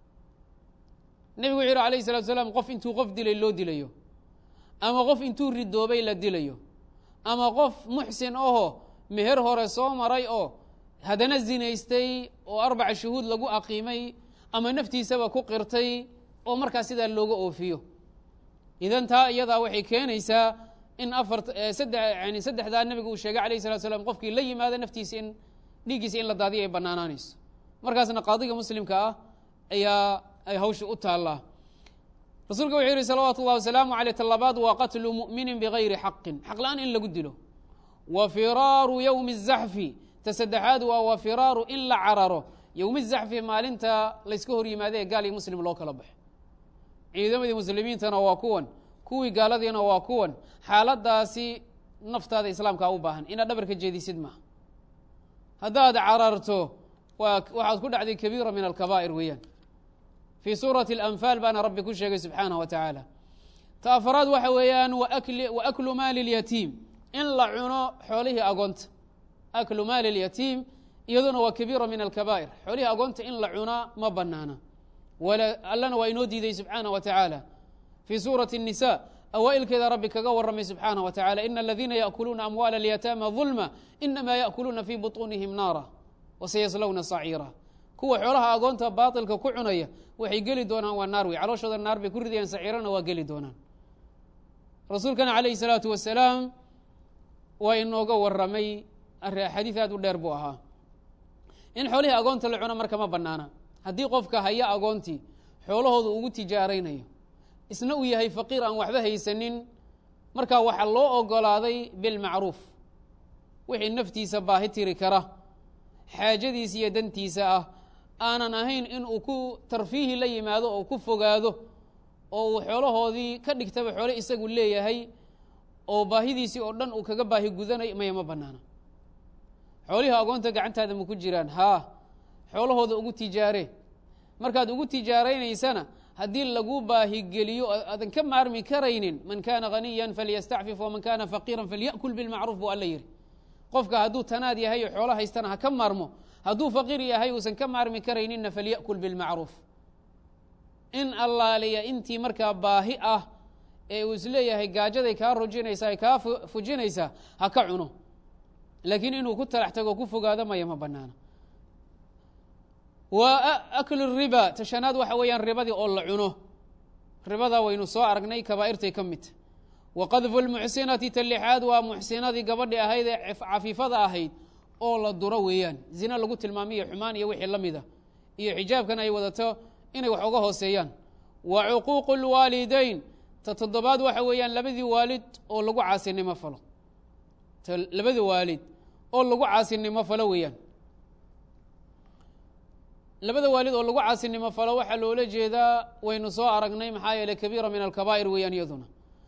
نبgu وxu عليه الصلاة وسلام qof intuu qof dilay loo dilayo ama qof intuu ridoobay la dilayo ama qof muxsin aho meher hore soo maray oo haddana zinaystay oo 4 shuhuud lagu aqiimay ama naftiisaba ku qirtay oo markaa sidaa looga oofiyo idan taa iyadaa waxay keenaysaa in saddexdaa nebigu uu sheegay alayh الsalatu slam qofkii la yimaado naftiisa in dhiiggiisa in la daadiyo ay banaanaanayso markaasna qaadiga muslimka ah ayaa ay hawsha u taallaa rasuulka wuxuu yihi salawaatu اllahi wasalaamu aleyh talabaad waa qatlu mu'minin bigayri xaqin xaq la-aan in lagu dilo wa firaaru ywmi الzaxfi ta saddexaad waa wa firaaru in la cararo ywmi الzaxfi maalinta layska hor yimaada ee gaal iyo muslim loo kala baxo ciidamadii muslimiintana waa kuwan kuwii gaaladiina waa kuwan xaaladaasi naftaada islaamkaa u baahan inaad dhabarka jeedisid maaha haddaad cararto waxaad ku dhacday kabiira min alkabaa'ir weeyaan fii suurati اlanfaal baana rabbi ku sheegay subxaanaه wa tacaala ta afraad waxa weeyaan wa aklu maali اlyatiim in la cuno xoolihii agoonta aklu maali اlyatiim iyaduna waa kabiira min alkabaa'ir xoolihii agoonta in la cunaa ma banaana allana waa inoo diiday subxaanaه wa tacaala fii suurati الnisa awaailkeeda rabbi kaga waramay subxaanaه wa tacala ina aladiina yaأkuluuna amwaala اlyataama ظulma inama yaأkuluuna fii buطuunihim naara wasayaslawna saciira kuwa xoolaha agoonta baaطilka ku cunaya waxay geli doonaan waa naar wey calooshooda naar bay ku ridayaan saciirana waa geli doonaan rasuulkana calayhi الsalaatu wasalaam waa inooga waramay xadiid aad u dheer buu ahaa in xoolihii agoonta la cuno marka ma banaana haddii qofka haya agoontii xoolahooda ugu tijaaraynayo isna uu yahay faqiir aan waxba haysanin markaa waxaa loo ogolaaday bilmacruuf wixii naftiisa baahi tiri kara xaajadiisa iyo dantiisa ah aanan ahayn in uu ku tarfiihi la yimaado oo ku fogaado oo uu xoolahoodii ka dhigtaba xoole isagu leeyahay oo baahidiisii oo dhan uu kaga baahi gudanayo maya ma banaana xoolihii agoonta gacantaada ma ku jiraan haa xoolahooda ugu tijaare markaad ugu tijaaraynaysana haddii lagu baahigeliyo aadan ka maarmi karaynin man kana haniyan falyastacfif waman kana faqiira falya'kul bilmacruuf buu alla yihi qofka hadduu tanaad yahay oo xoolo haystana ha ka maarmo hadduu faqiir yahay uusan ka maarmi karayninna falya'kul bilmacruuf in allaaliya intii markaa baahi ah ee uu isleeyahay gaajaday kaa rujinaysaa kaa fujinaysaa ha ka cuno laakiin inuu ku talax tago ku fogaado maya ma banaana wa aklu riba tashanaad waxa weeyaan ribadii oo la cuno ribada waynu soo aragnay kabaa'irtay ka midta wa qadfu lmuxsinati talixaad waa muxsinadii gabadhi ahayd ee cafiifada ahayd oo la duro weeyaan zina lagu tilmaamiyo xumaan iyo wixii la mida iyo xijaabkan ay wadato inay wax oga hooseeyaan wa cuquuqu lwaalidayn ta toddobaad waxa weeyaan labadii waalid oo lagu caasinimo falo labadii waalid oo lagu caasinimo falo weeyaan labada waalid oo lagu caasinimo falo waxaa loola jeedaa waynu soo aragnay maxaa yeeley kabiira min alkabaa'ir weeyaan iyaduna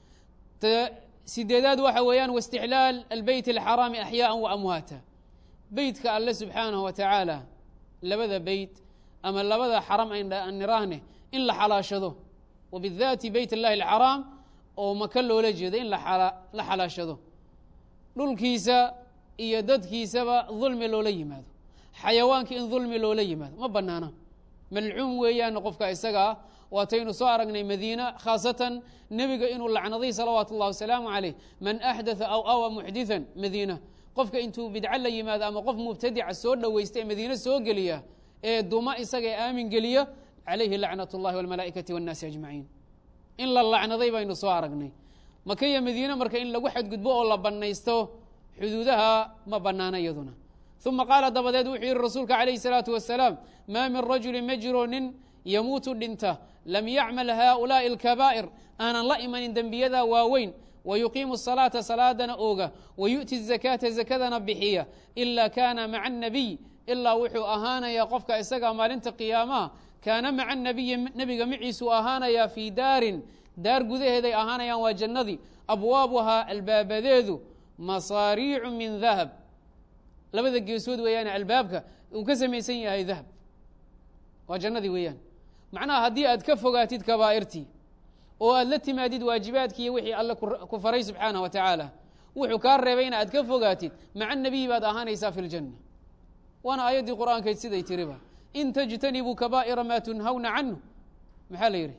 sideedaad waxa weeyaan waistixlaal albeyt alxaraami axyaaan wa amwaata beytka alle subxaanahu wa tacaala labada beyt ama labada xaram aan niraahne in la xalaashado wabidaati beyt اllahi alxaraam oo maka loola jeedo in la xalaashado dhulkiisa iyo dadkiisaba dulmi loola yimaado xayawaanka in dulmi loola yimaado ma banaana malcuum weeyaan qofka isaga ah waataynu soo aragnay madiina khaasatan nebiga inuu lacnaday salawaatu اllahi wasalaamu calayh man axdatha aw awa muxdiثan madiina qofka intuu bidco la yimaado ama qof mubtadica soo dhowaysta ee madiine soo geliya ee duma isaga ee aamin geliya calayhi lacnat اllahi wاlmalaa'ikati wاnnaasi ajmaciin in la lacnaday baynu soo aragnay maka iyo madiine marka in lagu xadgudbo oo la banaysto xuduudaha ma banaana iyaduna uma qaala dabadeed wuxuu yihi rasuulka calayhi الsalaatu wasalaam maa min rajuli ma jiro nin yamuutu dhinta lam yacmal haؤulaaءi اlkabaa'ir aanan la imanin dembiyada waaweyn wayuqiimu الصalaata salaadana ooga wayu'ti الzakaata zakadana bixiya ila kana maca الnabiy ilaa wuxuu ahaanayaa qofka isaga maalinta qiyaamaha kaana maca الnabiyi nebiga maciisuu ahaanayaa fii daarin daar gudaheeday ahaanayaan waa jannadii abwaabuhaa albaabadeedu masaariicu min dahab labada geesood weeyaane albaabka uu ka samaysan yahay dahab waa jannadii weeyaan macnaha haddii aad ka fogaatid kabaa'irtii oo aad la timaadid waajibaadkii iyo wixii alle ku faray subxaanah wa tacaala wuxuu kaa reebayna aad ka fogaatid maca nabiyi baad ahaanaysaa fi ljanna waana aayaddii qur'aankayd siday tiriba in tajtanibuu kabaa'ira maa tunhawna canhu maxaa la yidhi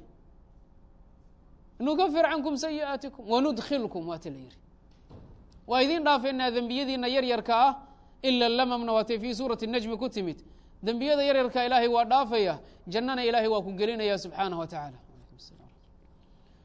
nukafir cankum sayi'aatikum wanudkhilkum waata la yidhi waa idiin dhaafeynaa dembiyadiina yaryarka ah ila lamamna waatay fii suurati najmi ku timid dembiyada yaryarka ilaahay waa dhaafaya jannana ilaahay waa ku gelinaya subxaanaه wa tacaala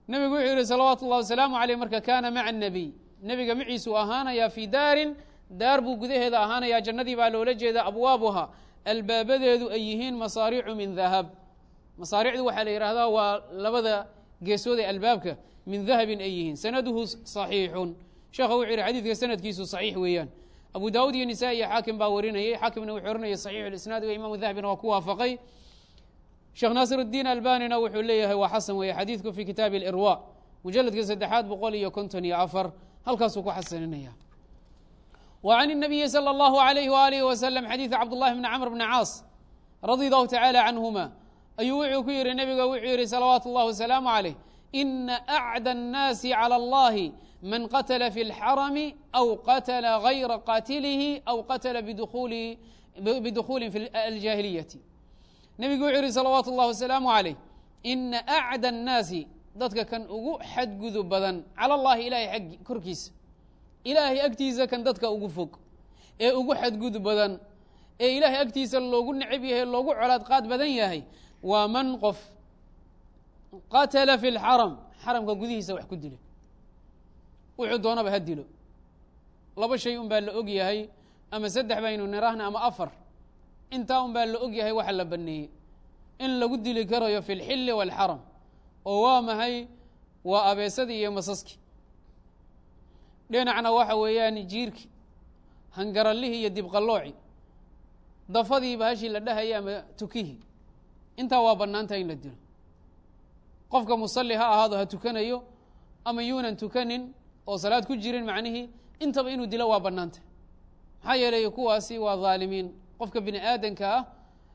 nebigu wuxuu yihi salawaatu اllah wasalaamu aleyh marka kaana maca الnabiy nebiga maciisuu ahaanaya fii daarin daar buu gudaheeda ahaanaya jannadii baa loola jeeda abwaabuha albaabadeedu ay yihiin masaaricu min dahab masaaricdu waxaa la yidhaahdaa waa labada geesood ee albaabka min dahabin ay yihiin sanaduhu صaxiixun sheekha wuxuu yihi xadiidka sanadkiisu صaxiix weeyaan abu daawud iyo nisaa iyo xaakim baa warinayey xaakimna wuxuu oranayay صaxiix اlisnaad iyo imaamu dahabina waa ku waafaqay sheekh naasir الdiin albanina wuxuu leeyahay waa xasan weeye xadiidku fi kitaabi اlirwa mujaladka 354 halkaasuu ku xasaninaya وعن النبي صلى الله عليه وآله وسلم xadيiث cبد الله بن cمر بن cاaص رضي الله تعالى عنهما ayuu wuxuu ku yihi nebiga wuxuu yihi صلaوaaت الlah وسلام عليه إنa أعdى الناaس على اللhi maن qتل في الحرم أو qتل غayra qاtilه أو qتل بdخuل في الجاhiلية nebigu wuxuu yihi صلaوaaت الlah وسلام عليه إنa أعdى الناaسi dadka kan ugu xadgudub badan calى الlahi ilahay korkiisa ilaahay agtiisa kan dadka ugu fog ee ugu xadgudub badan ee ilaahay agtiisa loogu necab yahay loogu colaad qaad badan yahay waa man qof qatala fi اlxaram xaramka gudihiisa wax ku dilo wuxuu doonaba ha dilo laba shay un baa la og yahay ama saddex baynu nirahna ama afar intaa un baa la og yahay waxa la baneeyey in lagu dili karayo fi اlxili wاlxaram oo waa mahay waa abeesadii iyo masaski dhinacna waxa weeyaan jiirki hangarallihii iyo dibqallooci dafadii bahashii la dhahaya ama tukihii intaa waa bannaantaha in la dilo qofka musalli ha ahaado ha tukanayo ama yuunan tukanin oo salaad ku jirin macnihii intaba inuu dilo waa bannaantah maxaa yeelay kuwaasi waa dhaalimiin qofka bini aadanka ah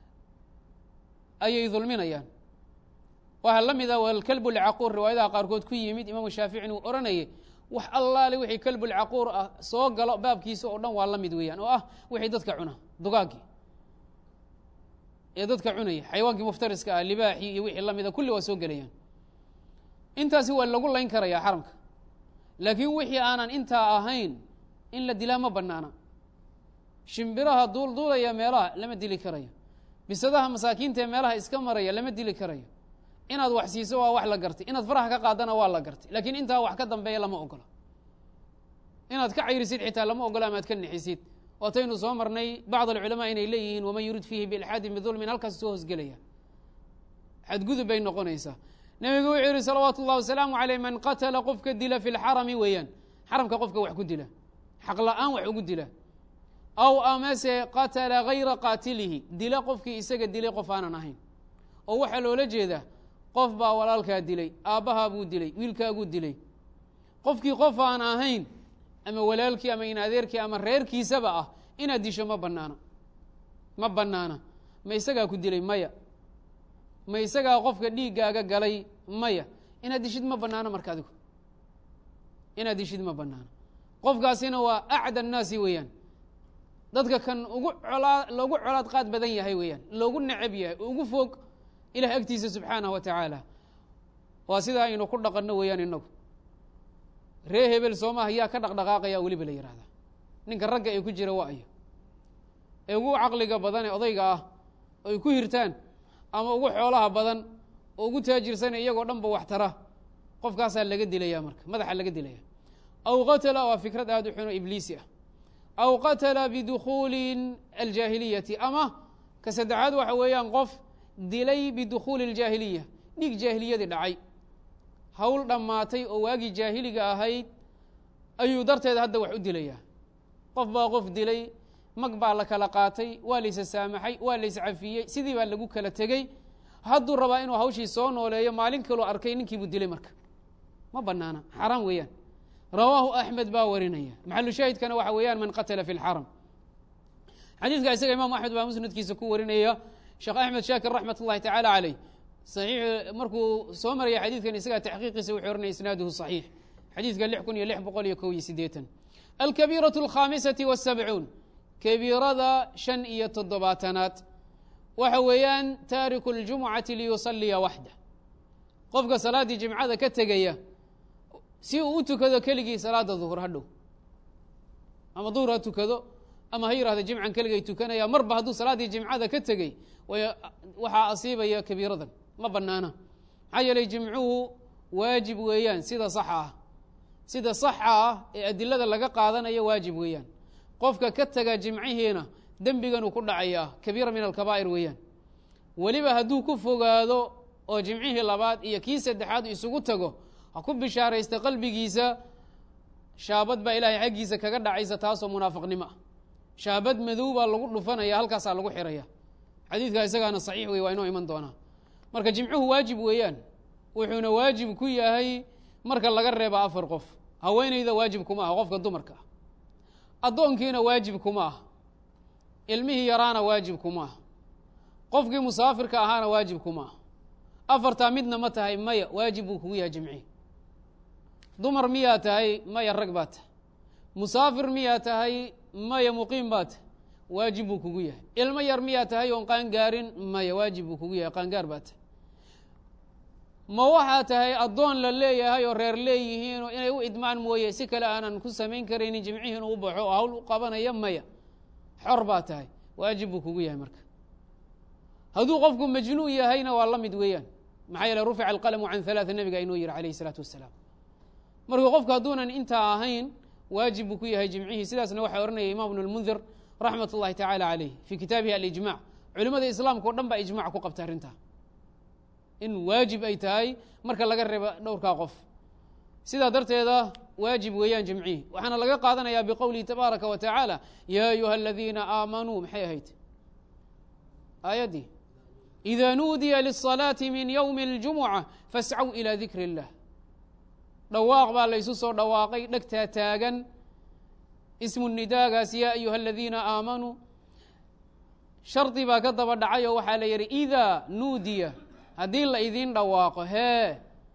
ayay dulminayaan waxaa la mida walkalbu lcaquur riwaayadaha qaarkood ku yimid imaamu shaaficina uu oranayay wax allaale wixii kalbulcaquur ah soo galo baabkiisa oo dhan waa la mid weeyaan oo ah wixii dadka cuna dugaaggii ee dadka cunaya xayawaankii muftariska ah libaaxii iyo wixii lamida kulli waa soo gelayaan intaasi waa lagu layn karayaa xaramka laakiin wixii aanan intaa ahayn in la dilaa ma banaana shimbiraha duulduulaya meelaha lama dili karayo bisadaha masaakiinta ee meelaha iska maraya lama dili karayo inaad wax siiso waa wax la gartay inaad faraha ka qaadana waa la gartay laakiin intaa wax ka dambeeya lama ogola inaad ka cayrisid xitaa lama ogola amaad ka nixisid waataynu soo marnay bacd alculamaa inay leeyihiin waman yurid fiihi biilxaadin bidulmin halkaas soo hosgelaya xadgudub bay noqonaysaa nebigu wuxuu yihi salawaatu اllah wasalaamu aleyh man qatala qofka dila fi lxarami weeyaan xaramka qofka wax ku dila xaq la-aan wax ugu dila aw amase qatala gayra qaatilihi dila qofkii isaga dilay qof aanan ahayn oo waxaa loola jeedaa qof baa walaalkaa dilay aabbahaa buu dilay wiilkaaguu dilay qofkii qof aan ahayn ama walaalkii ama in adeerkii ama reerkiisaba ah inaad disho ma banaana ma banaana ma isagaa ku dilay maya ma isagaa qofka dhiiggaaga galay maya inaad dishid ma banaano marka adigu inaad dishid ma banaano qofkaasina waa acda الnaasi weeyaan dadka kan loogu colaad qaad badan yahay weeyaan loogu necab yahay ugu fog ilaah agtiisa subxaanaه wa tacaala waa sidaa aynu ku dhaqanno weeyaan inagu ree hebel soomaha yaa ka dhaqdhaqaaqaya weliba la yihahdaa ninka ragga ee ku jira waa ayo ee ugu caqliga badan ee odayga ah ay ku hirtaan ama ugu xoolaha badan oo ugu taajirsan iyagoo dhan ba wax tara qofkaasaa laga dilaya marka madaxa laga dilaya aw qatala waa fikrad aad u xuno ibliisi ah aw qatala bidukhuuli aljaahiliyati ama ka saddexaad waxa weeyaan qof dilay bidukhuuli اljaahiliya dhiig jaahiliyadii dhacay hawl dhammaatay oo waagii jaahiliga ahayd ayuu darteeda hadda wax u dilayaa qof baa qof dilay mag baa la kala qaatay waa laysa saamaxay waa lays cafiyey sidii baa lagu kala tegey hadduu rabaa inuu hawshii soo nooleeyo maalin kaloo arkay ninkiibuu dilay marka ma banaana xaaraam weeyaan rawaahu axmed baa warinaya maxalu shaahidkana waxa weeyaan man qatala fi اlxaram xadiidka isaga imaamu axmed baa musnadkiisa ku warinaya sheekh axmed shaakir raxmat اllahi tacaala caleyh صaxiix markuu soo maraya xadiidkan isagaa taxqiiqiisa wuxuu oranaya isnaaduhu صaxiix xadiidka 6618 alkabiiraة الkhamisaةi والسabcuun kabiirada 75aad waxa weeyaan taariku اljumucati liyusaliya waxda qofka salaaddii jimcada ka tegaya si uu u tukado keligii salaada duhur hadhow ama duhur ha tukado ama ha yihahdo jimcan keligay tukanaya marba hadduu salaaddii jimcada ka tegey waxaa asiibaya kabiiradan ma banaana maxaa yeelay jimcuhu waajib weeyaan sida saxa ah ee adilada laga qaadanayo waajib weeyaan. qofka ka taga jimcihiina dembigan uu ku dhacayaa kabiira min alkabaa'ir weeyaan. weliba hadduu ku fogaado oo jimcihii labaad iyo kii saddexaad isugu tago ha ku bishaaraysta qalbigiisa shaabad baa ilaahay xaggiisa kaga dhacaysa taasoo munaafiqnimo ah. shaabad madow baa lagu dhufanaya, halkaasaa lagu xiraya. xadiidkaa isagaana saxiix wey, waa inoo iman doonaa. marka jimcuhu waajib weeyaan, wuxuuna waajib ku yahay marka laga reeba 4 qof. haweenayda waajib kuma ah, qofka dumarka ah. addoonkiina waajib kuma ah, ilmihii yaraana waajib kuma ah, qofkii musaafirka ahaana waajib kuma ah. 4taa midna ma tahay maya, waajib buu kugu yahay jimcihi. dumar miyaa tahay maya, rag baa tahay. musaafir miyaa tahay maya, muqiim baa tahay, waajib buu kugu yahay. ilmo yar miyaa tahay oon qaangaarin maya, waajib buu kugu yahay, qaangaar baa tahay. ma waxaa tahay addoon la leeyahay oo reer leeyihiin oo inay u idmaan mooye si kale aanan ku samayn karaynin jimcihii inuu u baxo oo hawl u qabanaya maya, xor baa tahay, waajib buu kugu yahay. marka hadduu qofku majnuun yahayna waa la mid weeyaan, maxaa yeele rufica alqalamu can 3 nabiga inuu yihi calayhi الsalaatu wasalaam. marka qofku hadduunan intaa ahayn waajib buu ku yahay jimcihii. sidaasna waxaa ohanaya imaam ibn اlmundir raxmat اllahi tacala calayh fii kitaabihi alijmac. culimada islaamka o dhan baa ijmac ku qabta arrintaa in waajib ay tahay marka laga reeba dhowrkaa qof. sidaa darteeda waajib weeyaan jimcihii. waxaana laga qaadanayaa biqowlihi tabaaraka wa tacaala yaa ayuha aladiina aamanuu, maxay ahayd aayaddii إida nuudiya liلصalaaةi min ywmi اljumuca fascaw ilى dikri الlah. dhawaaq baa laysu soo dhawaaqay, dhegtaa taagan, ismu nidaagaas yaa ayuha aladiina aamanuu. shardi baa ka daba dhacay oo waxaa la yidhi إida nuudiya, haddii la idiin dhawaaqo, hee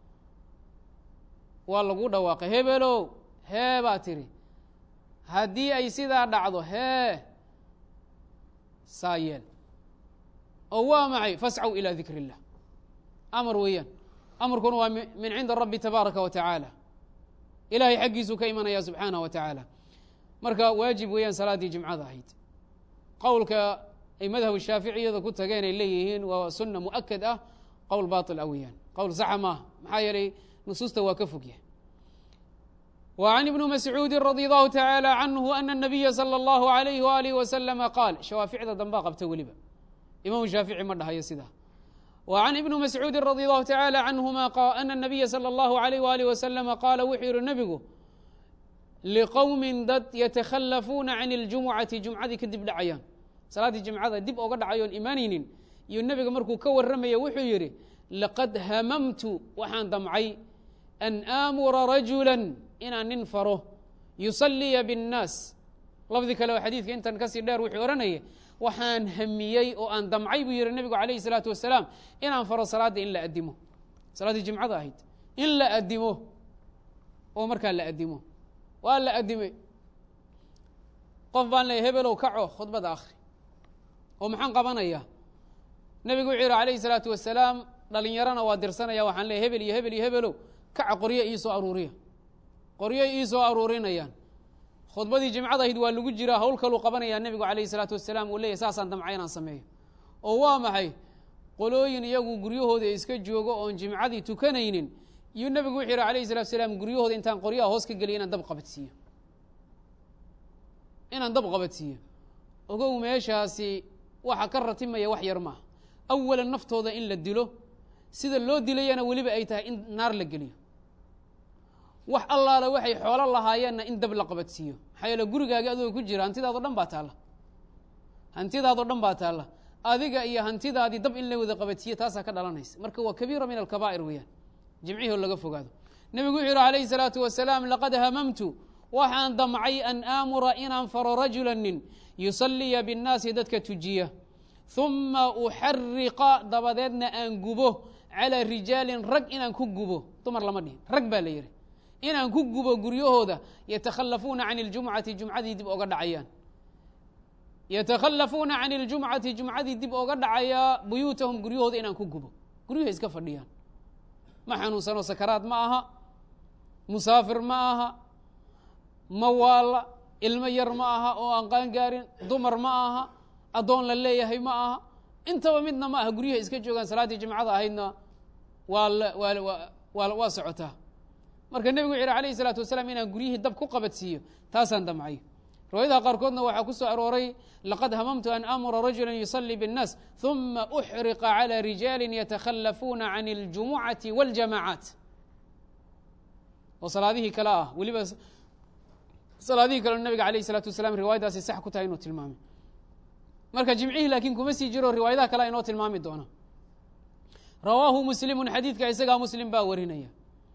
waa lagu dhawaaqay, hebelow hee baa tiri. haddii ay sidaa dhacdo, hee saa yeel oo waa maxay, fascaw ilى dikri الlah. amar weeyaan, amarkuna waa min cinda rabbi tabaaraka wa tacaala, ilahay xaggiisuu ka imanaya subxaanaه wa tacaala. marka waajib weeyaan salaaddii jimcada ahayd. qowlka ay madhab shaaficiyada ku tageen ay leeyihiin waa sunna muؤakad ah, qowl baطil ah weeyaan, qowl saxa maaha, maxaa yeelay nusuusta waa ka fog yahay. وعن ابن مسعوud رضي الله تعالى عنه أن النبي صلى الله عليه وآله وسلم قال. shawaaficda dambaa qabta weliba, imam shaafiعي ma dhahayo sidaa. وعن ابن مسعوud رضي الله تعالى عنهma أن النبي صلى الله عليه وآله وسلم قاala wuxuu yihi nebigu لqowم dad yتkلفuuna عن الجuمعaةi jumcadii kadib dhacayaan, salaaddii jimcada dib oga dhacayoon imaanaynin, iyo nebiga markuu ka warramaya wuxuu yidhi laqad hamamtu, waxaan damcay an aamura rajula, inaan nin faro yusaliya bالnaas. lafdi kale oo xadiidka intan kasii dheer wuxuu ohanaya waxaan hamiyey oo aan damcay buu yihi nebigu calayhi الsalaatu wasalaam inaan faro salaadda in la adimo, salaaddii jimcada ahayd in la adimo, oo markaa la adimo. waa la adimay, qof baan leeyahy hebelow kaco khudbada akhri, oo maxaan qabanaya? nebigu wuxuu yihi calayhi الsalaatu wasalaam dhalinyarana waa dirsanaya, waxaan leeyahy hebel iyo hebel iyo hebelow kaca qoryo iisoo aruuriya. qoryo iisoo aruurinayaan. khudbadii jimcada ahayd waa lagu jiraa, hawl kaluu qabanayaa nebigu calayhi الsalaatu wasalaam uu leeyahy saasaan damcay inaan sameeyo. oo waa maxay? qolooyin iyagu guryahooda iska joogo oon jimcadii tukanaynin, iyo nebigu wuxuu yihi calayhi الsalatu wasalaam guryahooda intaan qoryaha hoos ka geliya inaan dab qabadsiiyo. ogow meeshaasi waxa ka ratimaya wax yar maaha. awalan naftooda in la dilo, sida loo dilayana weliba ay tahay in naar la geliyo. wax allaala waxay xoolo lahaayeenna in dab la qabadsiiyo. maxaa yeele gurigaagi adoo ku jira hantidaado dhan baa taalla, adiga iyo hantidaadii dab in la wada qabadsiiyo taasaa ka dhalanaysa. marka waa kabiira min alkabaa'ir weeyaan, jimcihii oo laga fogaado. nebigu wuxuu yihi calayhi الsalaatu wasalaam laqad hamamtu, waxaan damcay an aamura inaan faro rajula nin yusaliya bالnaasi dadka tujiya, ثuma uxariqa dabadeedna aan gubo calىa rijaalin rag inaan ku gubo, dumar lama dhihin, rag baa la yihi, inaan ku gubo guryahooda yatakhalafuuna can اljumcati jumcadii dib oga dhacayaan. yatakhalafuuna can اljumcati jumcadii dib oga dhacayaa buyuutahum guryahooda inaan ku gubo, guryaha iska fadhiyaan. ma xanuunsanoo sakaraad ma aha, musaafir ma aha, ma waala, ilmo yar ma aha oo aan qaangaarin, dumar ma aha, addoon la leeyahay ma aha, intaba midna ma aha, guryaha iska joogaan. salaaddii jimcada ahaydna waa socotaa marka nebigu wuxu yidhi alayhi الsalaatu wasalaam inaan guryihii dab ku qabadsiiyo taasaan damcay riwaayadaha qaarkoodna waxaa ku soo arooray laqad hamamtu an amura rajula yuصلي bالnaas ثuma أxriqa عalى rijaali yatakhalafuuna can اljumucati wاljamaacaat oo salaadihii kale ah weliba salaadihii kaleo nabiga alayh الsalaatu wasalaam riwaayadaasi sax ku tahay inuu tilmaamay marka jimcihii laakiin kuma sii jiro riwaayadaha kale inoo tilmaami doona rawaahu muslimu xadiidka isagaa muslim baa warinaya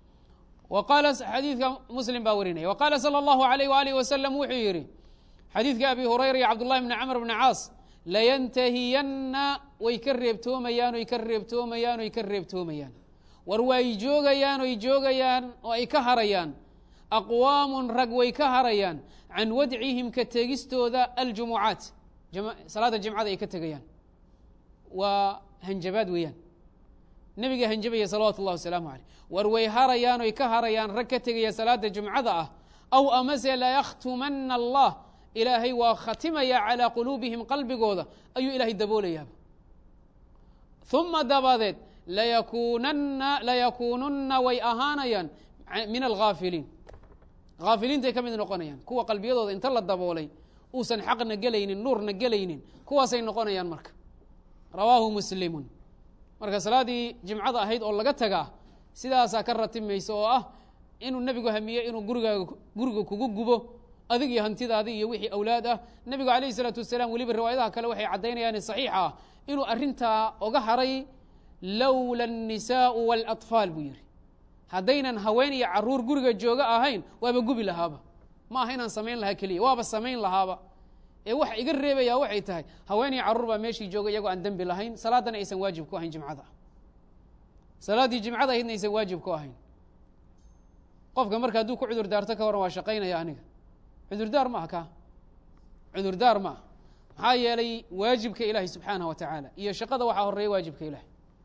xadiidka muslim baa warinaya wa qaala salى اllahu عalayh waalih wasalam wuxuu yidhi xadiidka abi hurayra iyo cabdullahi bni camr bni caas layantahiyanna way ka reebtoomayaan oy ka reebtoomayaan oy ka reebtoomayaan war way joogayaan oy joogayaan oo ay ka harayaan aqwaamun rag way ka harayaan can wadcihim ka tegistooda aljumucaat salaada jimcada ay ka tegayaan waa hanjabaad weeyaan nebiga hanjabaya salawaatu اllah wasalaamu aleyh war way harayaan oy ka harayaan rag ka tegaya salaada jumcada ah aw amase layakhtumana allah ilaahay waa khatimaya calىa quluubihim qalbigooda ayuu ilaahay daboolayaaba uma dabadeed layakuununna way ahaanayaan min alghaafiliin haafiliintay ka mid noqonayaan kuwa qalbiyadooda inta la daboolay uusan xaqna gelaynin nuurna gelaynin kuwaasay noqonayaan marka rawaahu muslimun marka salaaddii jimcada ahayd oo laga tagaa sidaasaa ka ratimaysa oo ah inuu nebigu hamiye inuu guriga kugu gubo adig iyo hantidaadi iyo wixii awlaad ah nebigu alayh الsalaatu wasalaam weliba riwaayadaha kale waxay caddaynayaan saxiixa ah inuu arrintaa oga haray lowla الnisaءu wاlaطfaal buu yihi haddaynan haween iyo caruur guriga jooga ahayn waaba gubi lahaaba ma aha inaan samayn lahaa keliya waaba samayn lahaaba ee waxa iga reebaya waxay tahay haween iyo caruur baa meeshii jooga iyagoo aan dembi lahayn salaadana aysan waajib ku ahayn jimcada salaaddii jimcada ahaydna aysan waajib ku ahayn qofka marka hadduu ku cudur daarto ka waran waa shaqaynaya aniga cudurdaar ma aha ka cudurdaar ma aha maxaa yeelay waajibka ilaahay subxaanaه wa tacaala iyo shaqada waxaa horeeya waajibka ilahay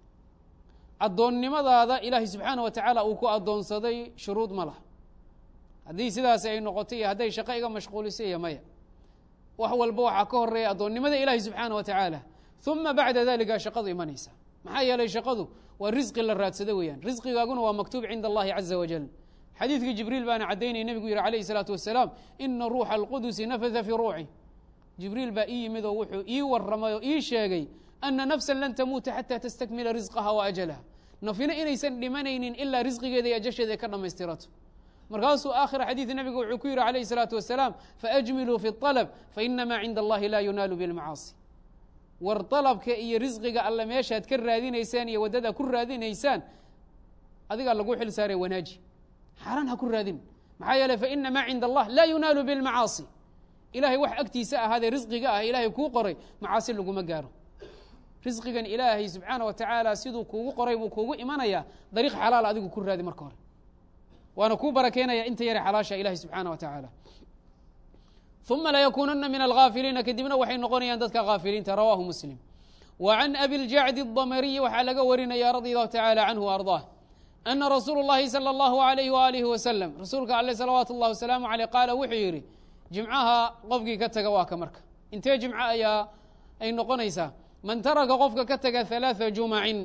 addoonnimadaada ilaahay subxaanaه wa tacaala uu ku addoonsaday shuruud ma laha haddii sidaasi ay noqoto iyo hadday shaqo iga mashquulisay iyo maya wax walba waxaa ka horeeya addoonnimada ilaahay subxaanaه wa tacaala uma bacda dalika shaqadu imanaysa maxaa yeelay shaqadu waa risqi la raadsado weeyaan risqigaaguna waa maktuub cinda allahi caza wajal xadiidkii jibriil baana caddaynaya nebigu yihi alayh الsalaatu wasalaam ina ruuxa alqudusi nafada fii ruuci jibriil baa ii yimid oo wuxuu ii waramay oo ii sheegay ana nafsa lan tamuuta xata tastakmila risqaha wa ajalaha nafina inaysan dhimanaynin ilaa risqigeeda iyo ajasheeda ay ka dhammaystirato markaasuu aakhira xadiid nebigu wuxuu ku yihi alayh الsalaatu wasalaam faajmiluu fi اطalb fainama cinda allahi laa yunaalu biاlmacaasi war dalabka iyo risqiga alle meeshaad ka raadinaysaan iyo waddada ku raadinaysaan adigaa lagu xil saaray wanaaji xaaraan ha ku raadin maxaa yeeley faina maa cinda allah laa yunaalu biاlmacaasi ilahay wax agtiisa ahaadee risqiga ah ilaahay kuu qoray macaasi laguma gaaro risqigan ilaahay subxaanaه wa tacaala siduu kuugu qoray buu kuugu imanayaa dariiq xalaal adigu ku raadi marka hore waana kuu barakeynaya inta yare xalaasha ilahay subxaanaه wa tacaala uma layakuunana min alghaafiliina kadibna waxay noqonayaan dadka haafiliinta rawaahu muslim wa can abi ljacdi الdamariyi waxaa laga warinaya radi allahu tacaala canhu arضaah ana rasuulu اllahi salى اllahu alayh waalihi wasalam rasuulka ale salawaatu اllah wasalaamu aleyh qaala wuxuu yidhi jimcaha qofkii ka taga waa ka marka intee jimco ayaa ay noqonaysaa man taraka qofka ka taga ثalaaثa jumacin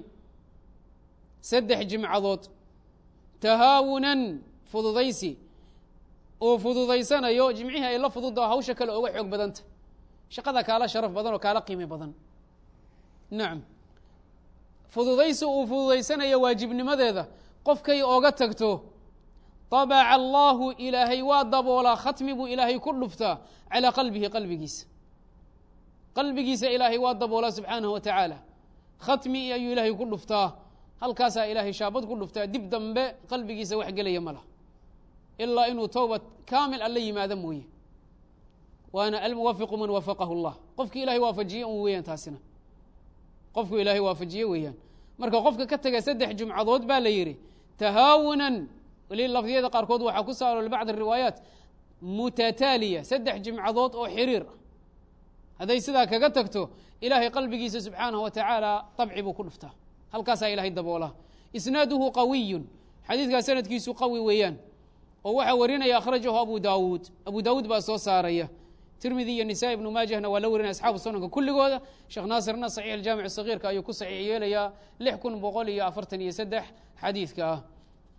3 jimcadood tahaawunan fududaysi oo fududaysanayo jimcihii ay la fududda hawsha kale oga xoog badanta shaqada kaala sharaf badan oo kaala qiimi badan nacam fududaysi uu fududaysanayo waajibnimadeeda qofkay ooga tagto طabaca allahu ilaahay waa daboolaa khatmi buu ilaahay ku dhuftaa calىa qalbihi qalbigiisa ilaahay waa daboolaa subxaanaه wa tacaala khatmi ayuu ilaahay ku dhuftaa halkaasaa ilaahay shaabad ku dhuftaa dib dambe qalbigiisa wax gelaya ma laha ilaa inuu towbad kaamil alla yimaado mooye waana almuwafiqu man wafaqahu اllah qofkii ilahay waafajiye un weeyaan taasina qofku ilaahay waafajiye weeyaan marka qofka ka taga 3 jumcadood baa la yidhi tahaawunan weli lafdiyada qaarkood waxaa ku soo aroray bacd riwaayaat mutataaliya 3 jimcadood oo xiriir ah hadday sidaa kaga tagto ilaahay qalbigiisa subxaanaه wa tacaala طabci buu ku dhuftaa halkaasaa ilahay daboolaa isnaaduhu qawiyun xadiidkaa sanadkiisu qawi weeyaan oo waxaa warinaya akhrajahu abu daawuud baa soo saaraya tirmidi iyo nisa ibnu maajahna waa la warinaya asxaabu sunanka kulligooda sheekh naasirna saxiix aljaamic sagiirka ayuu ku saxiix yeelayaa 6,143 xadiidka ah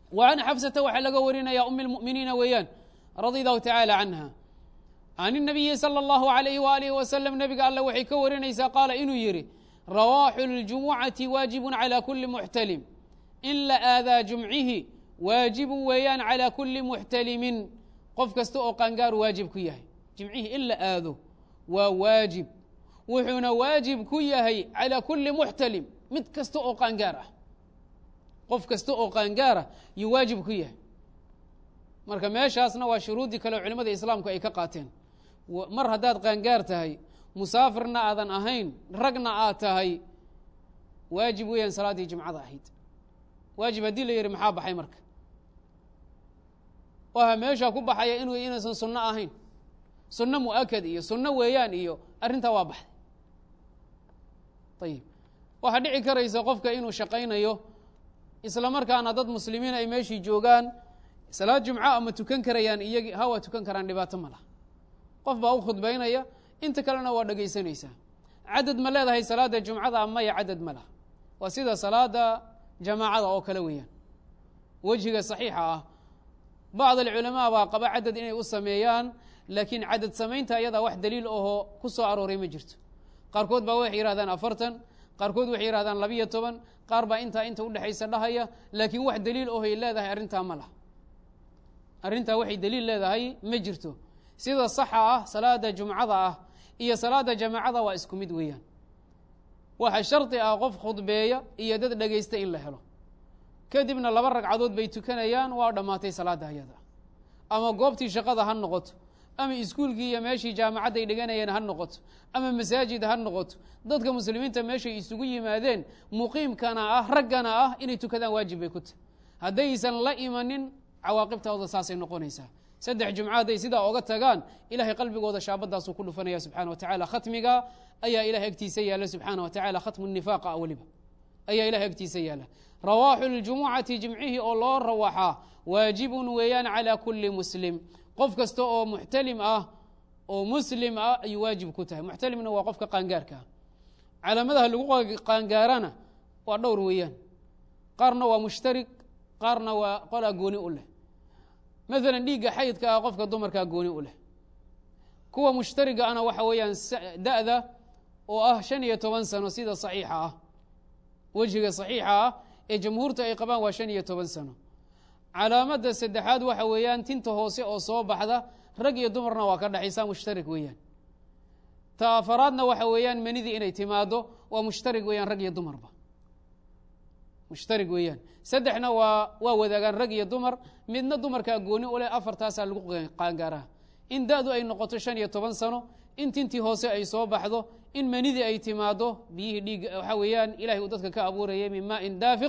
وعن xفسة waxa laga warinaya أم المؤمiنiiن weeyaan رaضي الله taعالى عنها عن النبي صلى الله عليه وآله وسلم نبga all waxay ka warinaysaa qaala inuu yihi rawاaxu الجuمعaةi waaجiب عalى kuli محتلم in la aadaa جuمcihi waaجibu weeyaan عalى kuli محتلmin qof kasta oo qaangaaru waajib ku yahay jimcihi in la aado waa waajib wuxuuna waajib ku yahay calى kuli muxtalim mid kasta oo qaangaar ah qof kasta oo qaangaarah yuu waajib ku yahay marka meeshaasna waa shuruuddii kale oo culimada islaamku ay ka qaateen mar haddaad qaangaar tahay musaafirna aadan ahayn ragna aad tahay waajib weeyaan salaaddii jimcada ahayd waajib haddii la yihi maxaa baxay marka waxa meesha ku baxaya inaysan sunno ahayn sunno mu'akad iyo sunno weeyaan iyo arrintaa waa baxday ayib waxaa dhici karaysa qofka inuu shaqaynayo isla markaana dad muslimiin ay meeshii joogaan salaad jumco ama tukan karayaan iyagii waa tukan karaan dhibaato ma laha qof baa u khudbaynaya inta kalena waa dhegaysanaysaa cadad ma leedahay salaada jumcada maya cadad ma laha waa sida salaada jamaacada oo kale weeyaan wejhiga saxiixa ah bacd alculamaa baa qaba cadad inay u sameeyaan laakiin cadad samaynta ayadaa wax daliil ahoo ku soo arooray ma jirto qaarkood baa waxay yihahdaan 40 qaarkood waxay yihahdaan 12 qaar baa inta udhexaysa dhahaya laakiin wax daliil ahoy leedahay arrintaa ma laha arrintaa waxay daliil leedahay ma jirto sida saxa ah salaada jumcada ah iyo salaada jamaacada waa isku mid weeyaan waxa shardi ah qof khudbeeya iyo dad dhegaysta in la helo kadibna 2 ragcadood bay tukanayaan waa dhammaatay salaada ayada ama goobtii shaqada ha noqoto ama iskuulkii iyo meeshii jaamacadday dhiganayeen ha noqoto ama masaajid ha noqoto dadka muslimiinta meeshay isugu yimaadeen muqiimkana ah raggana ah inay tukadaan waajib bay ku tahay haddaysan la imanin cawaaqibtooda saasay noqonaysaa 3 jumca hadday sidaa oga tagaan ilahay qalbigooda shaabadaasuu ku dhufanaya subxana wa tacala khatmiga ayaa ilahay agtiisa yaala subxaana wa tacala khatmu nifaaqa weliba ayaa ilahay agtiisa yaala rawaaxu ljumucati jimcihii oo loo rawaxaa waajibun weeyaan calى kuli muslim qof kasta oo muxtalim ah oo muslim ah ayuu waajib ku tahay muxtalimna waa qofka qaangaarka ah calaamadaha lagu qaangaarana waa dhowr weeyaan qaarna waa mushtarig qaarna waa qolaa gooni u leh maala dhiigga xaydka ah qofka dumarkaa gooni u leh kuwa mushtariga ana waxa weeyaan da'da oo ah 15 sano sida saxiixa ah wejhiga saxiixa ah ee jamhuurta ay qabaan waa 15 sano calaamada saddexaad waxa weeyaan tinta hoose oo soo baxda rag iyo dumarna waa ka dhaxaysaa mushtarig weeyaan ta afaraadna waxa weeyaan manidii inay timaado waa mushtarig weeyaan rag iyo dumarba mushtarig weeyaan saddexna waa wadaagaan rag iyo dumar midna dumarkaa gooni u leh afartaasaa lagu qaangaaraa in da'du ay noqoto 15 sano in tintii hoose ay soo baxdo in manidii ay timaado biyihii dhiigga waxa weeyaan ilahay uu dadka ka abuurayay min maa'in daafiq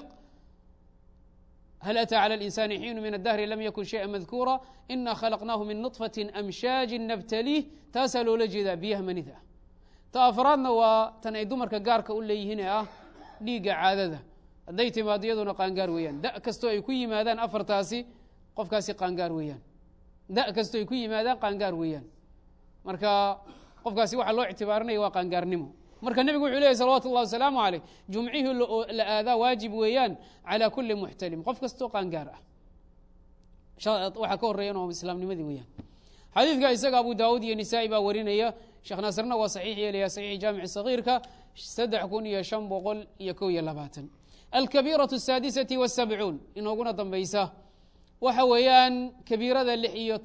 hal atىa calى الإنسان xiinu min الdahri lam yakun شhayئa madkuura ina khalaqnaahu min nuطfaةi amshaaji nabtaliih taasaa loola jeedaa biyaha manida ah ta afraadna waa tan ay dumarka gaarka u leeyihiin ee ah dhiigga caadada hadday timaado iyaduna qaangaar weeyaan da kastoo ay ku yimaadaan afartaasi qofkaasi qaangaar weeyaan da kastoo ay ku yimaadaan qaangaar weeyaan marka qofkaasi waxaa loo ictibaarinaya waa qaangaarnimo marka nebigu wuxuu leyahy salawatu اllah wasalaamu عaleyh jumcihii la aadaa waajib weeyaan calى kuli muxtalim qof kastoo qaangaar ah waxaa ka horeeyan oo islaamnimadii weeyaan xadiidka isaga abu daawud iyo nisaa'i baa warinaya sheekh naasirna waa saxiix yeelaya saxiix jaamic sagiirka 3521 alkabiiraة الsaadisati والسabcuun inooguna dambaysa waxa weeyaan kabiirada 6 iyo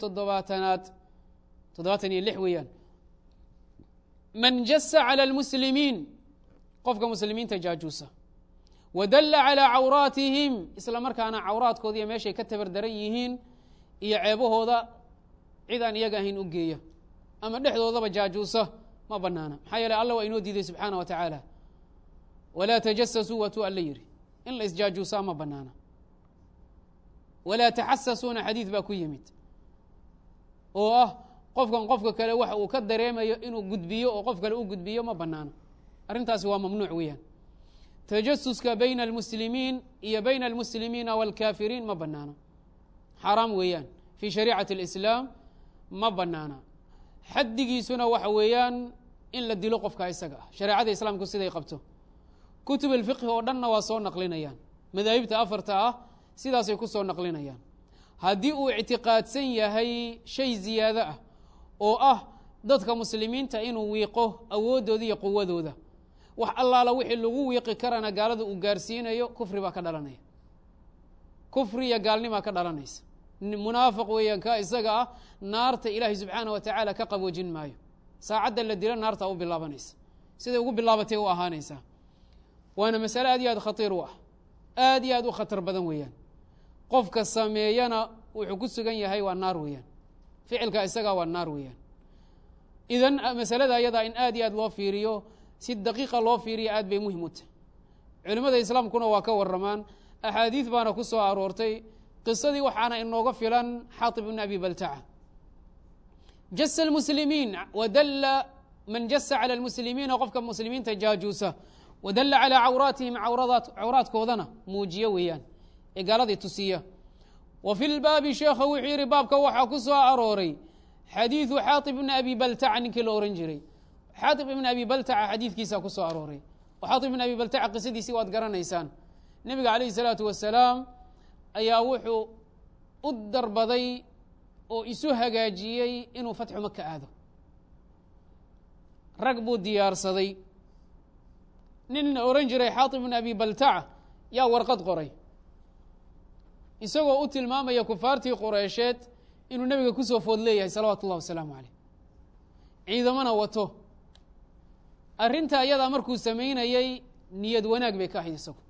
76 weeyaan man jasa calى اlmuslimiin qofka muslimiinta jaajuusa wadalla calىa cawraatihim isla markaana cawraadkoodiiyo meeshay ka tabardaran yihiin iyo ceebahooda cid aan iyaga ahayn u geeya ama dhexdoodaba jaajuusa ma banaana maxaa yeele alla waa inoo diiday subxaana wa tacaala walaa tajasasuu watuu alla yidhi in la isjaajuusaa ma banaana walaa taxasasuuna xadiid baa ku yimid oo ah qofkan qofka kale waxa uu ka dareemayo inuu gudbiyo oo qof kale u gudbiyo ma banaano arrintaasi waa mamnuuc weeyaan tajasuska bayna almuslimiin iyo bayna almuslimiina wاlkaafiriin ma banaano xaaraam weeyaan fii shariicati اlislaam ma banaana xaddigiisuna waxa weeyaan in la dilo qofka isaga ah shareecada islaamku siday qabto kutub alfiqhi oo dhanna waa soo naqlinayaan madaahibta afarta ah sidaasay ku soo naqlinayaan. haddii uu ictiqaadsan yahay shay ziyaado ah oo ah dadka muslimiinta inuu wiiqo awooddooda iyo quwadooda, wax allaala wixii lagu wiiqi karana gaalada uu gaarsiinayo, kufri baa ka dhalanaya, kufri iyo gaalnimaa ka dhalanaysa. munaafiq weeyaan ka isaga ah, naarta ilaahay subxaana wa tacaala ka qaboojin maayo. saacadda la dilo naarta u bilaabanaysa, siday ugu bilaabatay u ahaanaysaa. waana masale aad iyo aad khatiir u ah, aad iyo aad u khatar badan weeyaan. qofka sameeyana wuxuu ku sugan yahay waa naar weeyaan, ficilka isagaa waa naar weeyaan. idan masalada ayadaa in aad iyo aad loo fiiriyo, si daqiiqa loo fiiriyo aad bay muhim u tahay. culimmada islaamkuna waa ka waramaan, axaadiid baana ku soo aroortay. qisadii waxaana inooga filan xaatib ibn abi baltaca. jasa almuslimiin wadalla man jasa cala almuslimiina, qofka muslimiinta jaajuusa, wadalla calaa cawraatihim, cawraadkoodana muujiyo weeyaan, ee gaaladii tusiya. wa fi lbaabi sheekha wuxuu yidhi baabka waxaa ku soo arooray xadiidu xaatib ibni abi baltaca, ninkii la ohan jiray xaatib ibn abi baltaca xadiidkiisaa ku soo arooray. oo xaatib ibn abi baltaca qisadiisii waad garanaysaan. nebiga calayhi salaatu wasalaam ayaa wuxuu u darbaday oo isu hagaajiyey inuu fatxu maka aado. rag buu diyaarsaday. nin ohan jiray xaatib ibn abi baltaca yaa warqad qoray, isagoo u tilmaamaya kufaartii qureysheed inuu nebiga ku soo food leeyahay salawaatu ullahi wasalaamu caleyh, ciidamana wato. arrinta ayadaa markuu samaynayey niyad wanaag bay ka ahayd isagu.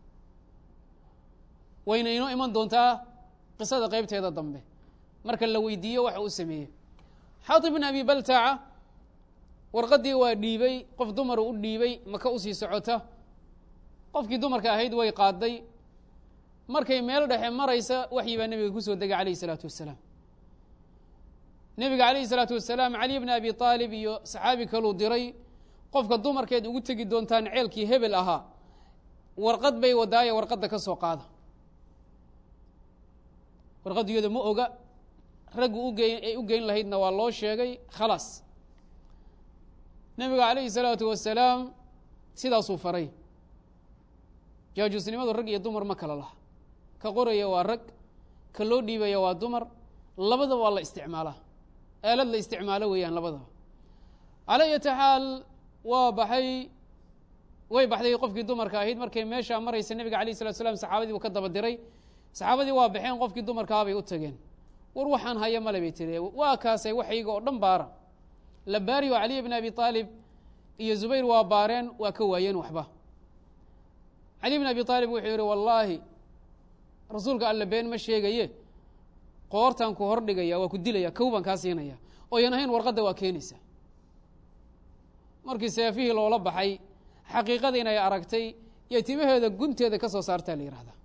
wayna inoo iman doontaa qisada qaybteeda dambe marka la weydiiyo waxa uu sameeyey. xaatib ibn abi baltaca warqaddii waa dhiibay, qof dumar u dhiibay, maka usii socota. qofkii dumarka ahayd way qaaday. markay meel dhexe maraysa waxyi baa nebiga ku soo degay calayhi salaatu wasalaam. nebiga calayhi salaatu wasalaam cali bni abi aalib iyo saxaabi kaluu diray, qofka dumarkeed ugu tegi doontaan ceelkii hebel ahaa, warqad bay wadaaye warqadda ka soo qaada. warqaddiyada ma oga, raggu ay u geyn lahaydna waa loo sheegay, khalaas. nebiga calayhi salaatu wasalaam sidaasuu faray. jaajuusnimadu rag iyo dumar ma kala laha, ka qoraya waa rag, ka loo dhiibaya waa dumar, labadaba waa la isticmaalaa, aalad la isticmaalo weeyaan labadaba. calaa ayati xaal waa baxay, way baxday qofkii dumarka ahayd. markay meeshaa maraysa nebiga alayh salatu slam saxaabadii buu ka daba diray. saxaabadii waa baxeen, qofkii dumarkaa bay u tageen. war waxaan haya male bay tiri, waa kaasay waxayga oo dhan baara. la baari oo caliy bn abi aalib iyo zubayr waa baareen, waa ka waayeen waxba. cali bn abi aalib wuxuu yihi wallaahi rasuulka alla been ma sheegaye, qoortaan ku hor dhigaya, waa ku dilaya, kow baan kaa siinaya, oo yan ahayn warqadda waa keenaysa. markii seefihii loola baxay, xaqiiqada inay aragtay iyo timaheeda gunteeda ka soo saartaa la yihahdaa.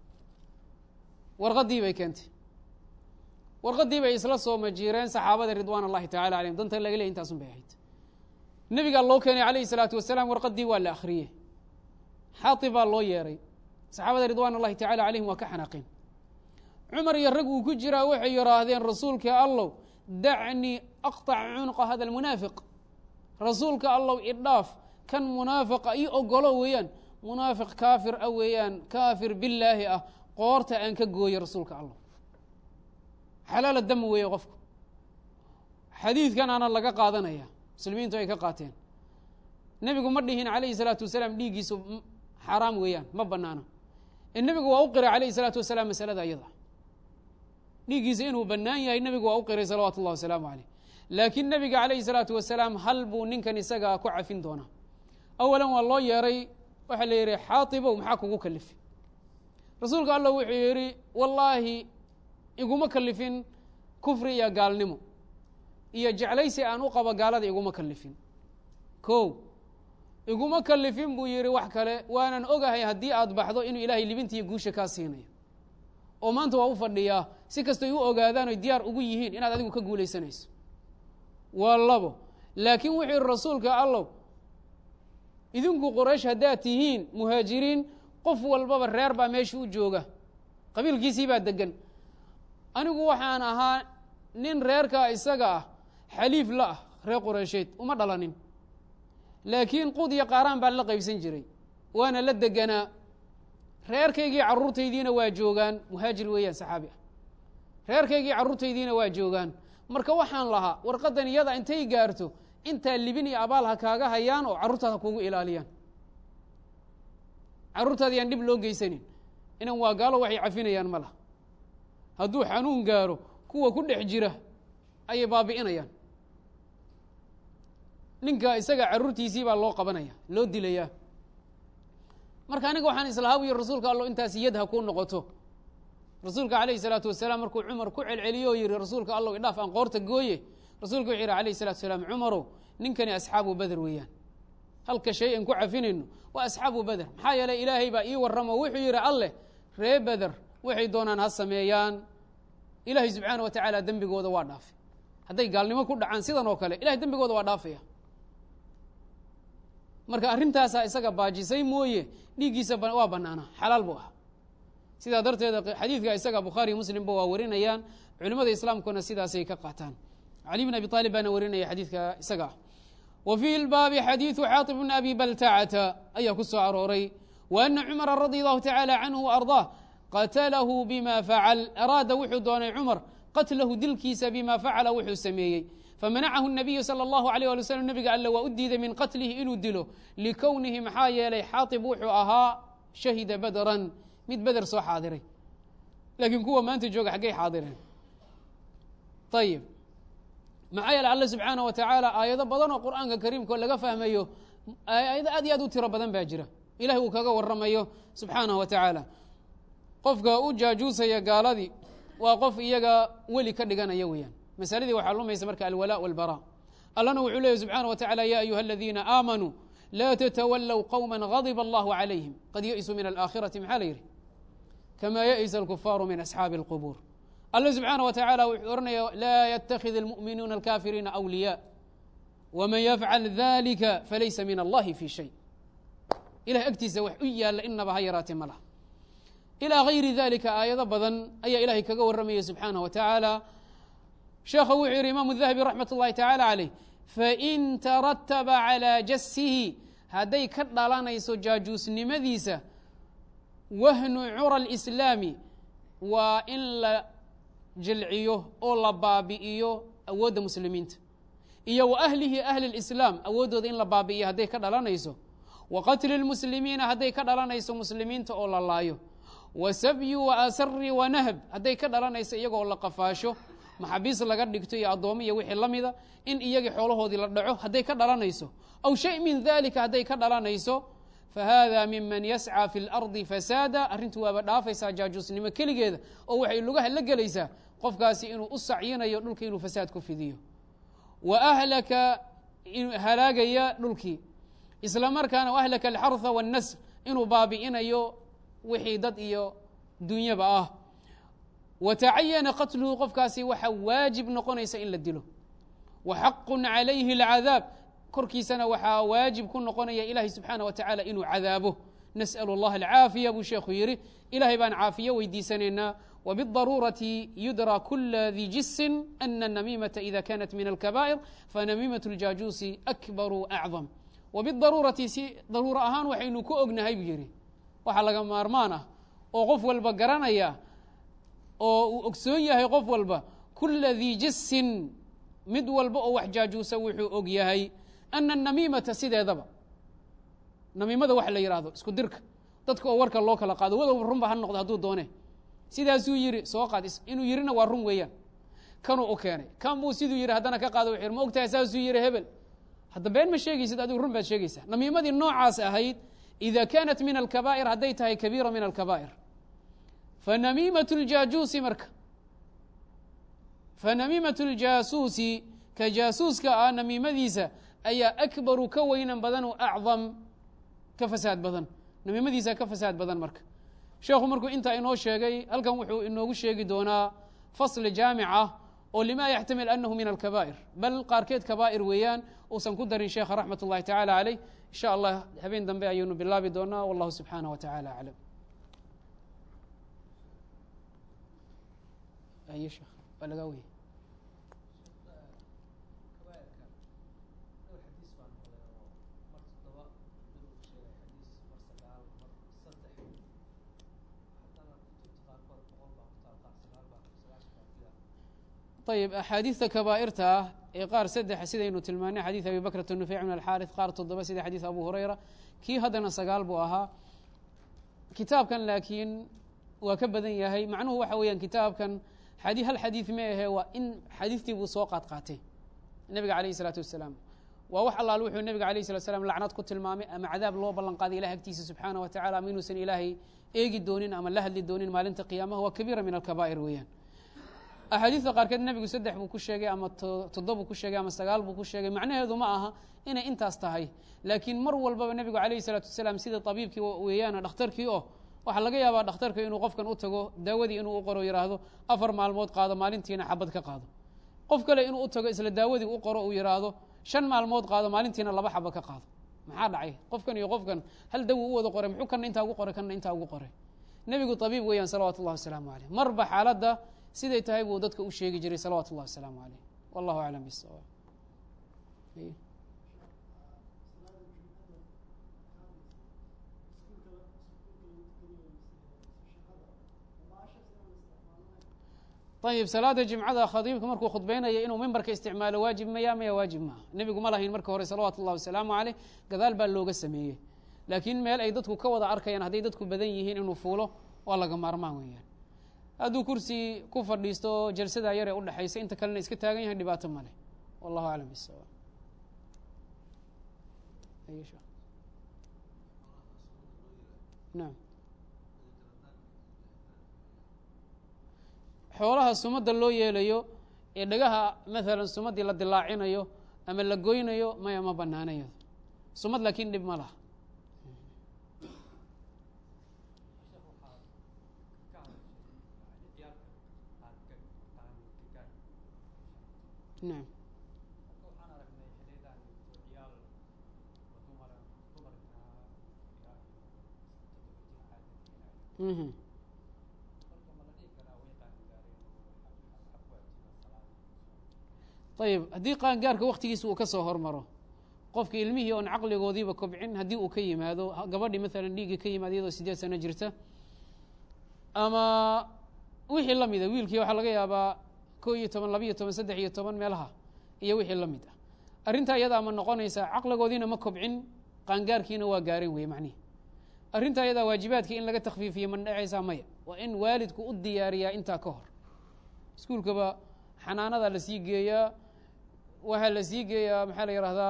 warqaddii bay keentay. warqaddii bay isla soo majiireen saxaabada ridwaan اllahi tacala alayhim. danta laga leey intaasun bay ahayd. nebigaa loo keenay calayhi salaatu wasalaam, warqaddii waa la akhriyey. xaatib baa loo yeeray. saxaabada ridwaan اllahi tacala calayhim waa ka xanaaqeen. cumar iyo rag uu ku jiraa waxay yidhaahdeen rasuulka allow dacnii aqطac cunuqa hada almunaafiq. rasuulka allow idhaaf, kan munaafiqa ii ogolo weeyaan, munaafiq kaafir ah weeyaan, kaafir billaahi ah, qoorta aan ka gooyo rasuulka allow. xalaala dam weeye qofku. xadiidkan aana laga qaadanaya, muslimiintu ay ka qaateen. nebigu ma dhihin calayhi salaatu wasalaam dhiiggiisu xaaraam weeyaan, ma banaana. nebigu waa u qiray calayhi salaatu wasalaam masalada iyada, dhiiggiisa inuu bannaan yahay nebigu waa u qiray salawaatu ullahi wasalaamu caleyh. laakiin nebiga calayhi salaatu wasalaam hal buu ninkan isagaa ku cafin doonaa. awalan waa loo yeeray, waxaa la yidhi xaatibow maxaa kugu kalifi? rasuulka allah wuxuu yidhi wallaahi iguma kalifin kufri iyo gaalnimo iyo jeclaysi aan u qabo gaalada iguma kalifin. kow iguma kalifin buu yidhi wax kale, waanan ogahay haddii aad baxdo inuu ilaahay libintiiyo guusha kaa siinayo, oo maanta waa u fadhiyaa si kastoy u ogaadaan oy diyaar ugu yihiin inaad adigu ka guulaysanayso. waa labo. laakiin wuxuu yihi rasuulka allow idinku qoraysh haddaad tihiin muhaajiriin, qof walbaba reer baa meesha u jooga, qabiilkiisii baa degan. anigu waxaan ahaa nin reerkaa isaga ah xaliif la ah reer qureysheed, uma dhalanin, laakiin qud iyo qaaraan baan la qaybsan jiray, waana la deganaa. reerkaygii carruurtaydiina waa joogaan, muhaajir weeyaan saxaabi ah, reerkaygii carruurtaydiina waa joogaan, marka waxaan lahaa warqaddan iyada intay gaarto intaa libin iyo abaal ha kaaga hayaan oo carruurtaada kugu ilaaliyaan, carruurtaada yaan dhib loo geysanin, inan waa gaalo waxay cafinayaan ma laha, hadduu xanuun gaaro kuwa ku dhex jira ayay baabi'inayaan, ninka isaga carruurtiisii baa loo qabanaya, loo dilayaa. marka aniga waxaan islahaa buyi rasuulka allo intaas yad ha kuu noqoto. rasuulka calayhi salaatu wasalaam markuu cumar ku celceliyo oo yihi rasuulka allow idhaaf aan qoorta gooye, rasuulka wuxuu yihi alayhi salatu wasalaam, cumarow ninkani asxaabu beder weeyaan, halka shay an ku cafinayno waa asxaabu beder, maxaa yeelay ilaahay baa ii warramo wuxuu yihi alleh ree beder waxay doonaan ha sameeyaan, ilaahay subxaana wa tacaala dembigooda waa dhaafay, hadday gaalnimo ku dhacaan sidan oo kale ilahay dembigooda waa dhaafaya. marka arrintaasaa isaga baajisay mooye dhiiggiisa waa banaana, xalaal buu ah. sidaa darteeda xadiidka isaga bukhaari muslimba waa warinayaan, culimada islaamkuna sidaasay ka qaataan. cali bn abi aalib baana warinaya xadiidka isaga ah. wa fi lbaabi xadiidu xaatib bn abi baltacata ayaa ku soo arooray, wa ana cumara radi allahu tacaala canhu waardaah qatalahu bima facal, araada wuxuu doonay cumar qatlahu dilkiisa bima facala wuxuu sameeyey, famanacahu الnabiyu salى اllahu alيyh ali waslm nabiga alle waa u diiday min qatlihi inuu dilo, likownihi maxaa yeelay xaatib wuxuu ahaa shahida badran mid beder soo xaadiray, laakiin kuwa maanta jooga xaggay xaadireen. ayib maxaa yeele alle subxaana wa tacaala aayado badan oo qur'aanka kariimkao laga fahmayo, aayado aad iyo aad u tiro badan baa jira, ilahay uu kaga waramayo subxaanaه wa tacaala. qofka u jaajuusaya gaaladii waa qof iyaga weli ka dhiganaya weeyaan, masaladii waxaa lumaysa marka alwalaa walbara. allana wuxuu leeyahy subxaana wa tacala, ya ayuha aladiina aamanuu laa tatawalw qowma غadiba allahu calayhim qad yaئisuu min alaakhirati, maxaa la yidhi kama yaئisa alkufaaru min asxaabi اlqubuur. alla subxaana wa tacaala wuxuu ohanaya laa yatakid almu'minuuna alkafiriina awliyaa wman yafcal dalika falaysa min allahi fi shay, ilahay agtiisa wax u yaalla inaba ha yaraate ma laha. ilى gayri dalika aayado badan ayaa ilahay kaga warramaya subxaanaه wa tacaala. sheekha wuxuu yihi imaamu dahabi raxmat اllahi tacaala calayh, fain tarataba calى jasihi, hadday ka dhalanayso jaajuusnimadiisa wahnu cura اlislaami, waa in la jilciyo oo la baabi'iyo awoodda muslimiinta, iyo wa ahlihi ahli اlislaam awooddooda in la baabi'iyo hadday ka dhalanayso, wa qatli اlmuslimiina hadday ka dhalanayso muslimiinta oo la laayo, wa sabyi wa asari wa nahb hadday ka dhalanayso iyagoo la qafaasho, maxaabiis laga dhigto iyo addoomo iyo wixii la mida, in iyagii xoolahoodii la dhaco hadday ka dhalanayso, aw shay min dalika hadday ka dhalanayso, fahada miman yascى fi اlardi fasaada, arrintu waaba dhaafaysaa jaajuusnimo keligeeda oo waxay lugaha la gelaysaa qofkaasi inuu u sacyinayo dhulka inuu fasaad ku fidiyo, wa ahlaka halaagaya dhulkii, isla markaana ahlaka alxarha wاnnasr inuu baabi'inayo wixii dad iyo dunyaba ah. watacayana qatluhu qofkaasi waxaa waajib noqonaysa in la dilo, wa xaqu calayhi اlcadaab korkiisana waxaa waajib ku noqonaya ilahi subxaana wa tacaala inuu cadaabo. nas'l اllaha alcaafiya buu sheekhu yihi, ilahay baan caafiyo weydiisanaynaa. wbالضaruurati yudrى kula di jisin ana الnamimaةa ida kanat min alkabaa'ir fanamimaة اljaajuusi akbaru acظam. wbidaruurati si daruuro ahaan waxaynu ku ognahay buu yihi, waxaa laga maarmaan ah oo qof walba garanaya oo uu ogsoon yahay qof walba, kula di jisin mid walba oo wax jaajuusa wuxuu og yahay ana الnamiimata sideedaba, namiimada waxa la yihahdo isku dirka dadka oo warka loo kala qaado, wadow runba ha noqdo hadduu doone, sidaasuu yihi soo qaad, inuu yihina waa run weeyaan, kanuu u keenay, kan buu siduu yihi haddana ka qaado wuxuu ma ogtahay saasuu yihi hebel, hadda been ma sheegaysid adigu run baad sheegaysaa. namiimadii noocaas ahayd ida kanat min alkabaa'ir hadday tahay kabiira min alkabaa'ir, fanamiimaة اljaajuusi marka fanamiimaة اljaasuusi ka jaasuuska ah namiimadiisa ayaa akbaru ka weynan badan o acdam ka fasaad badan, namiimadiisa ka fasaad badan. marka sheekhu markuu intaa inoo sheegay, halkan wuxuu inoogu sheegi doonaa fasli jaamic ah oo lima yaxtamil anahu min alkabaa'ir, bal qaarkeed kabaa'ir weeyaan uusan ku darin sheekha raxmat اllahi tacaala calayh. in sha allah habeen dambe ayaynu bilaabi doonaa, wallahu subxaanaه wa tacaala aclam. waa lagaa wey ayib axaadiidta kabaa'irta ah ee qaar saddexa sidaynu tilmaanay xadiid abi bakrata nufeyc min alxaarith qaar 7 sida xadiid abu hurayra kii haddana 9 buu ahaa kitaabkan laakiin waa ka badan yahay macnuhu waxa weeyaan kitaabkan hal xadiid ma ahe waa in xadiidtii buu soo qaatay nebiga calayh isalaatu wasalaam waa wax allaal wuxuu nebiga alayh salat slam lacnad ku tilmaamay ama cadaab loo ballan qaaday ilah agtiisa subxaana wa tacala ama inuusan ilaahay eegi doonin ama la hadli doonin maalinta qiyaamaha waa kabiira min alkabaa'ir weeyaan axaadiista qaarkeed nebigu 3 buu ku sheegay ama 7 buu ku sheegay ama 9 buu ku sheegay macnaheedu ma aha inay intaas tahay laakiin mar walbaba nebigu calayhi salaatu wasalaam sida tabiibkii weeyaan dhakhtarkii oo waxaa laga yaabaa dhakhtarka inuu qofkan u tago daawadii inuu u qoro yidhaahdo 4 maalmood qaado maalintiina xabad ka qaado qof kale inuu u tago isla daawadii u qoro uu yidhaahdo 5 maalmood qaado maalintiina 2 xaba ka qaado maxaa dhacay qofkan iyo qofkan hal dawo u wada qoray muxuu kana intaa ugu qoray kana intaa ugu qoray nebigu tabiib weeyaan salawaatu ullahi wasalaamu caleyh marba xaaladda siday tahay buu dadka u sheegi jiray salawaatu ullahi wasalaamu caleyh wallahu aclam bisawaab ayib salaada jimcada khadiibka markuu khudbeynaya inuu mimbarka isticmaalo waajib maya waajib maaha nebigu ma lahayn marka hore salawaatu ullahi wasalaamu caleyh gadaal baa looga sameeyey laakiin meel ay dadku ka wada arkayaan hadday dadku badan yihiin inuu fuulo waa laga maarmaan weeyaan hadduu kursi ku fadhiisto jalsadaa yar ee udhexaysa inta kalena iska taagan yahay dhibaato male wallahu aclam bisawaab naam xoolaha sumadda loo yeelayo ee dhagaha maalan sumaddii la dilaacinayo ama la goynayo maya ma banaanayo sumad laakiin dhib ma laha naam ayib haddii qaangaarka waktigiisa uu ka soo hormaro qofka ilmihii oon caqligoodiiba kobcin haddii uu ka yimaado gabadhii maalan dhiiggii ka yimaado iyadoo 8 sano jirta ama wixii la mida wiilkii waxaa laga yaabaa 11 12 13 meelaha iyo wixii la mid ah arrintaa iyadaa ma noqonaysaa caqligoodiina ma kobcin qaangaarkiina waa gaaren weye macnihi arrintaa iyadaa waajibaadkii in laga takfiifiyo ma dhacaysaa maya waa in waalidku u diyaariyaa intaa ka hor iskuulkaba xanaanada la sii geeyaa waxaa la sii geeyaa maxaa la yihahdaa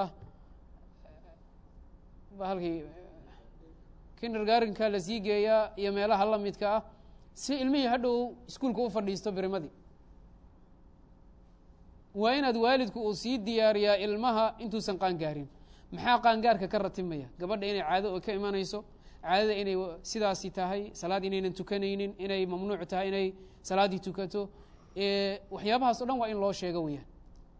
halkii kindergarinka la sii geeyaa iyo meelaha la midka ah si ilmihii hadhow iskuulka u fadhiisto berimadii waa inaad waalidku uu sii diyaariyaa ilmaha intuusan qaangaarin maxaa qaangaarka ka ratibmaya gabadha inay caado ka imanayso caadada inay sidaasi tahay salaad inaynan tukanaynin inay mamnuuc tahay inay salaaddii tukato waxyaabahaas o dhan waa in loo sheego weyaan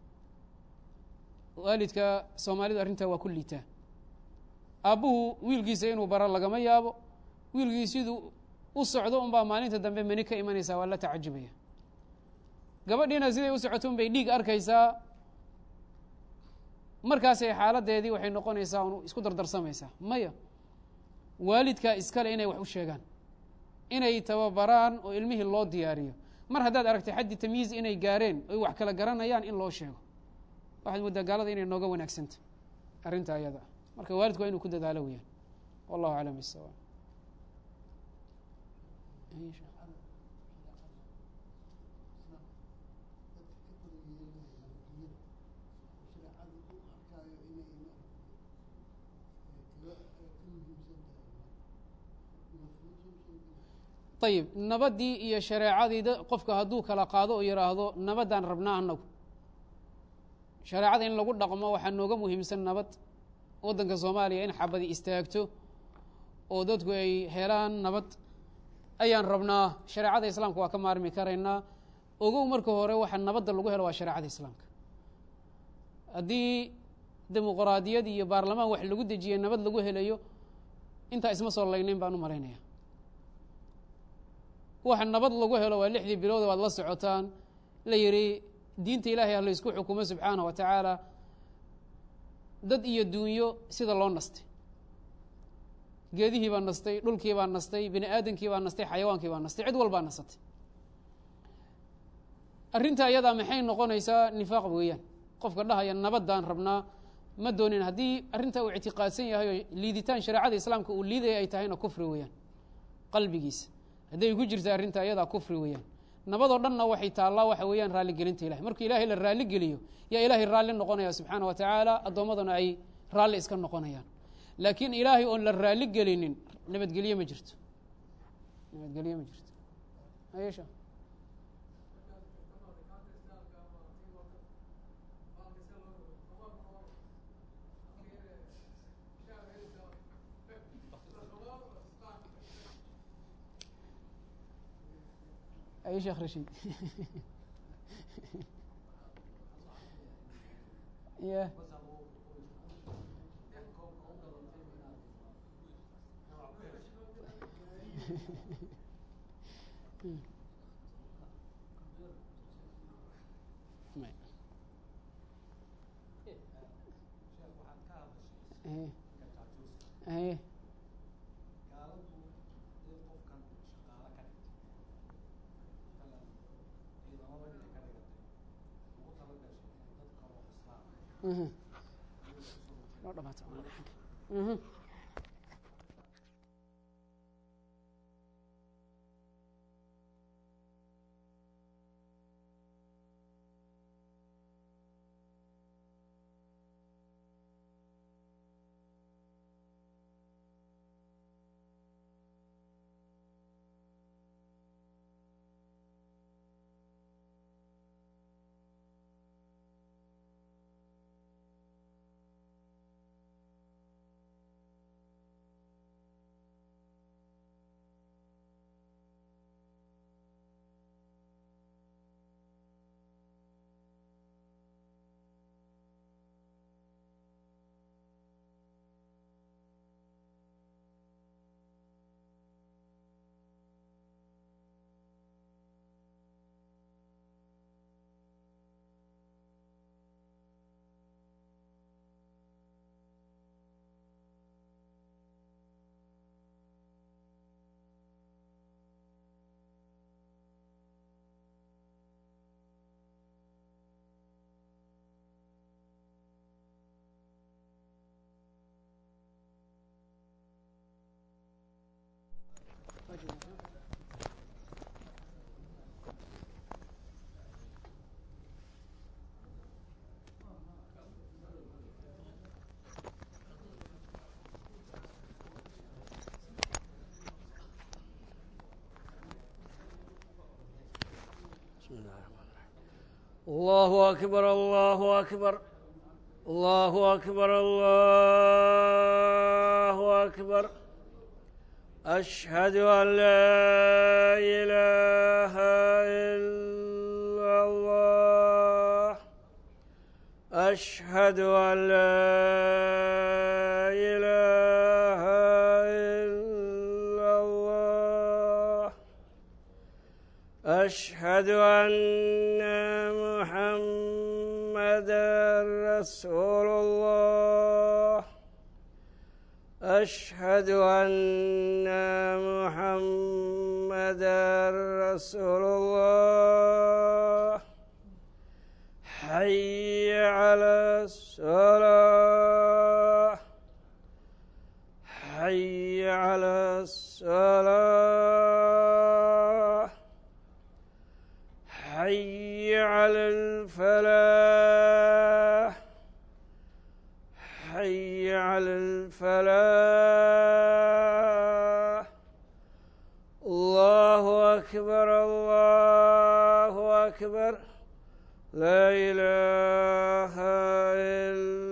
waalidka soomaalidu arrintaa waa ku liitaa aabbuhu wiilkiisa inuu baro lagama yaabo wiilkii siduu u socdo unbaa maalinta dambe mani ka imanaysaa waa la tacajubaya gabadhiina siday u socoto un bay dhiig arkaysaa markaasay xaaladeedii waxay noqonaysaa un isku dardarsamaysaa maya waalidkaa iskale inay wax u sheegaan inay tababaraan oo ilmihii loo diyaariyo mar haddaad aragtay xaddi tamyiiz inay gaareen oy wax kala garanayaan in loo sheego waxaad muddaa gaalada inay nooga wanaagsanta arrinta ayada marka waalidku waa inuu ku dadaalo weyaan wallahu aclam bisawaab ayib nabaddii iyo shareecadii qofka hadduu kala qaado oo yidhaahdo nabaddaan rabnaa anagu shareecada in lagu dhaqmo waxaa nooga muhiimsan nabad waddanka soomaaliya in xabadi istaagto oo dadku ay helaan nabad ayaan rabnaa shareecada islaamka waa ka maarmi karaynaa ogow marka hore waxa nabadda lagu helo waa shareecada islaamka haddii dimuqraadiyad iyo baarlamaan wax lagu dejiyey nabad lagu helayo intaa isma soo laynayn baan u malaynaya waxa nabad lagu helo waa 6dii bilood waad la socotaan la yihi diinta ilaahay ha la isku xukumo subxaana wa tacaala dad iyo duunyo sida loo nastay geedihii baa nastay dhulkii baa nastay bini aadamkii baa nastay xayawaankii baa nastay cid walbaa nasatay arrinta ayadaa maxay noqonaysaa nifaaq weeyaan qofka dhahaya nabadaan rabnaa ma doonin haddii arrinta uu ictiqaadsan yahay oo liiditaan shareecada islaamka uu liidaya ay tahayna kufri weeyaan qalbigiisa hadday ku jirta arrinta ayadaa kufri weeyaan nabadoo dhanna waxay taallaa waxa weeyaan raalligelinta ilahay markii ilaahay la raalligeliyo yaa ilaahay raalli noqonaya subxaana wa tacaala addoommadana ay raalli iska noqonayaan laakiin ilaahay oon la raalli gelinin nabadgelye ma jirto nabadgelye ma jirto ayesha أي شيخ رشيد يا ايه الله أكبر الله أكبر الله أكبر الله أكبر أشهد أن لا إله إلا الله أشهد أن لا إله إلا الله أشهد أن محمدًا رسول الله أشهد أن محمدًا رسول الله حي على الصلاة حي على الصلاة حي على الفلاح حي على الفلاح الله أكبر الله أكبر لا إله إلا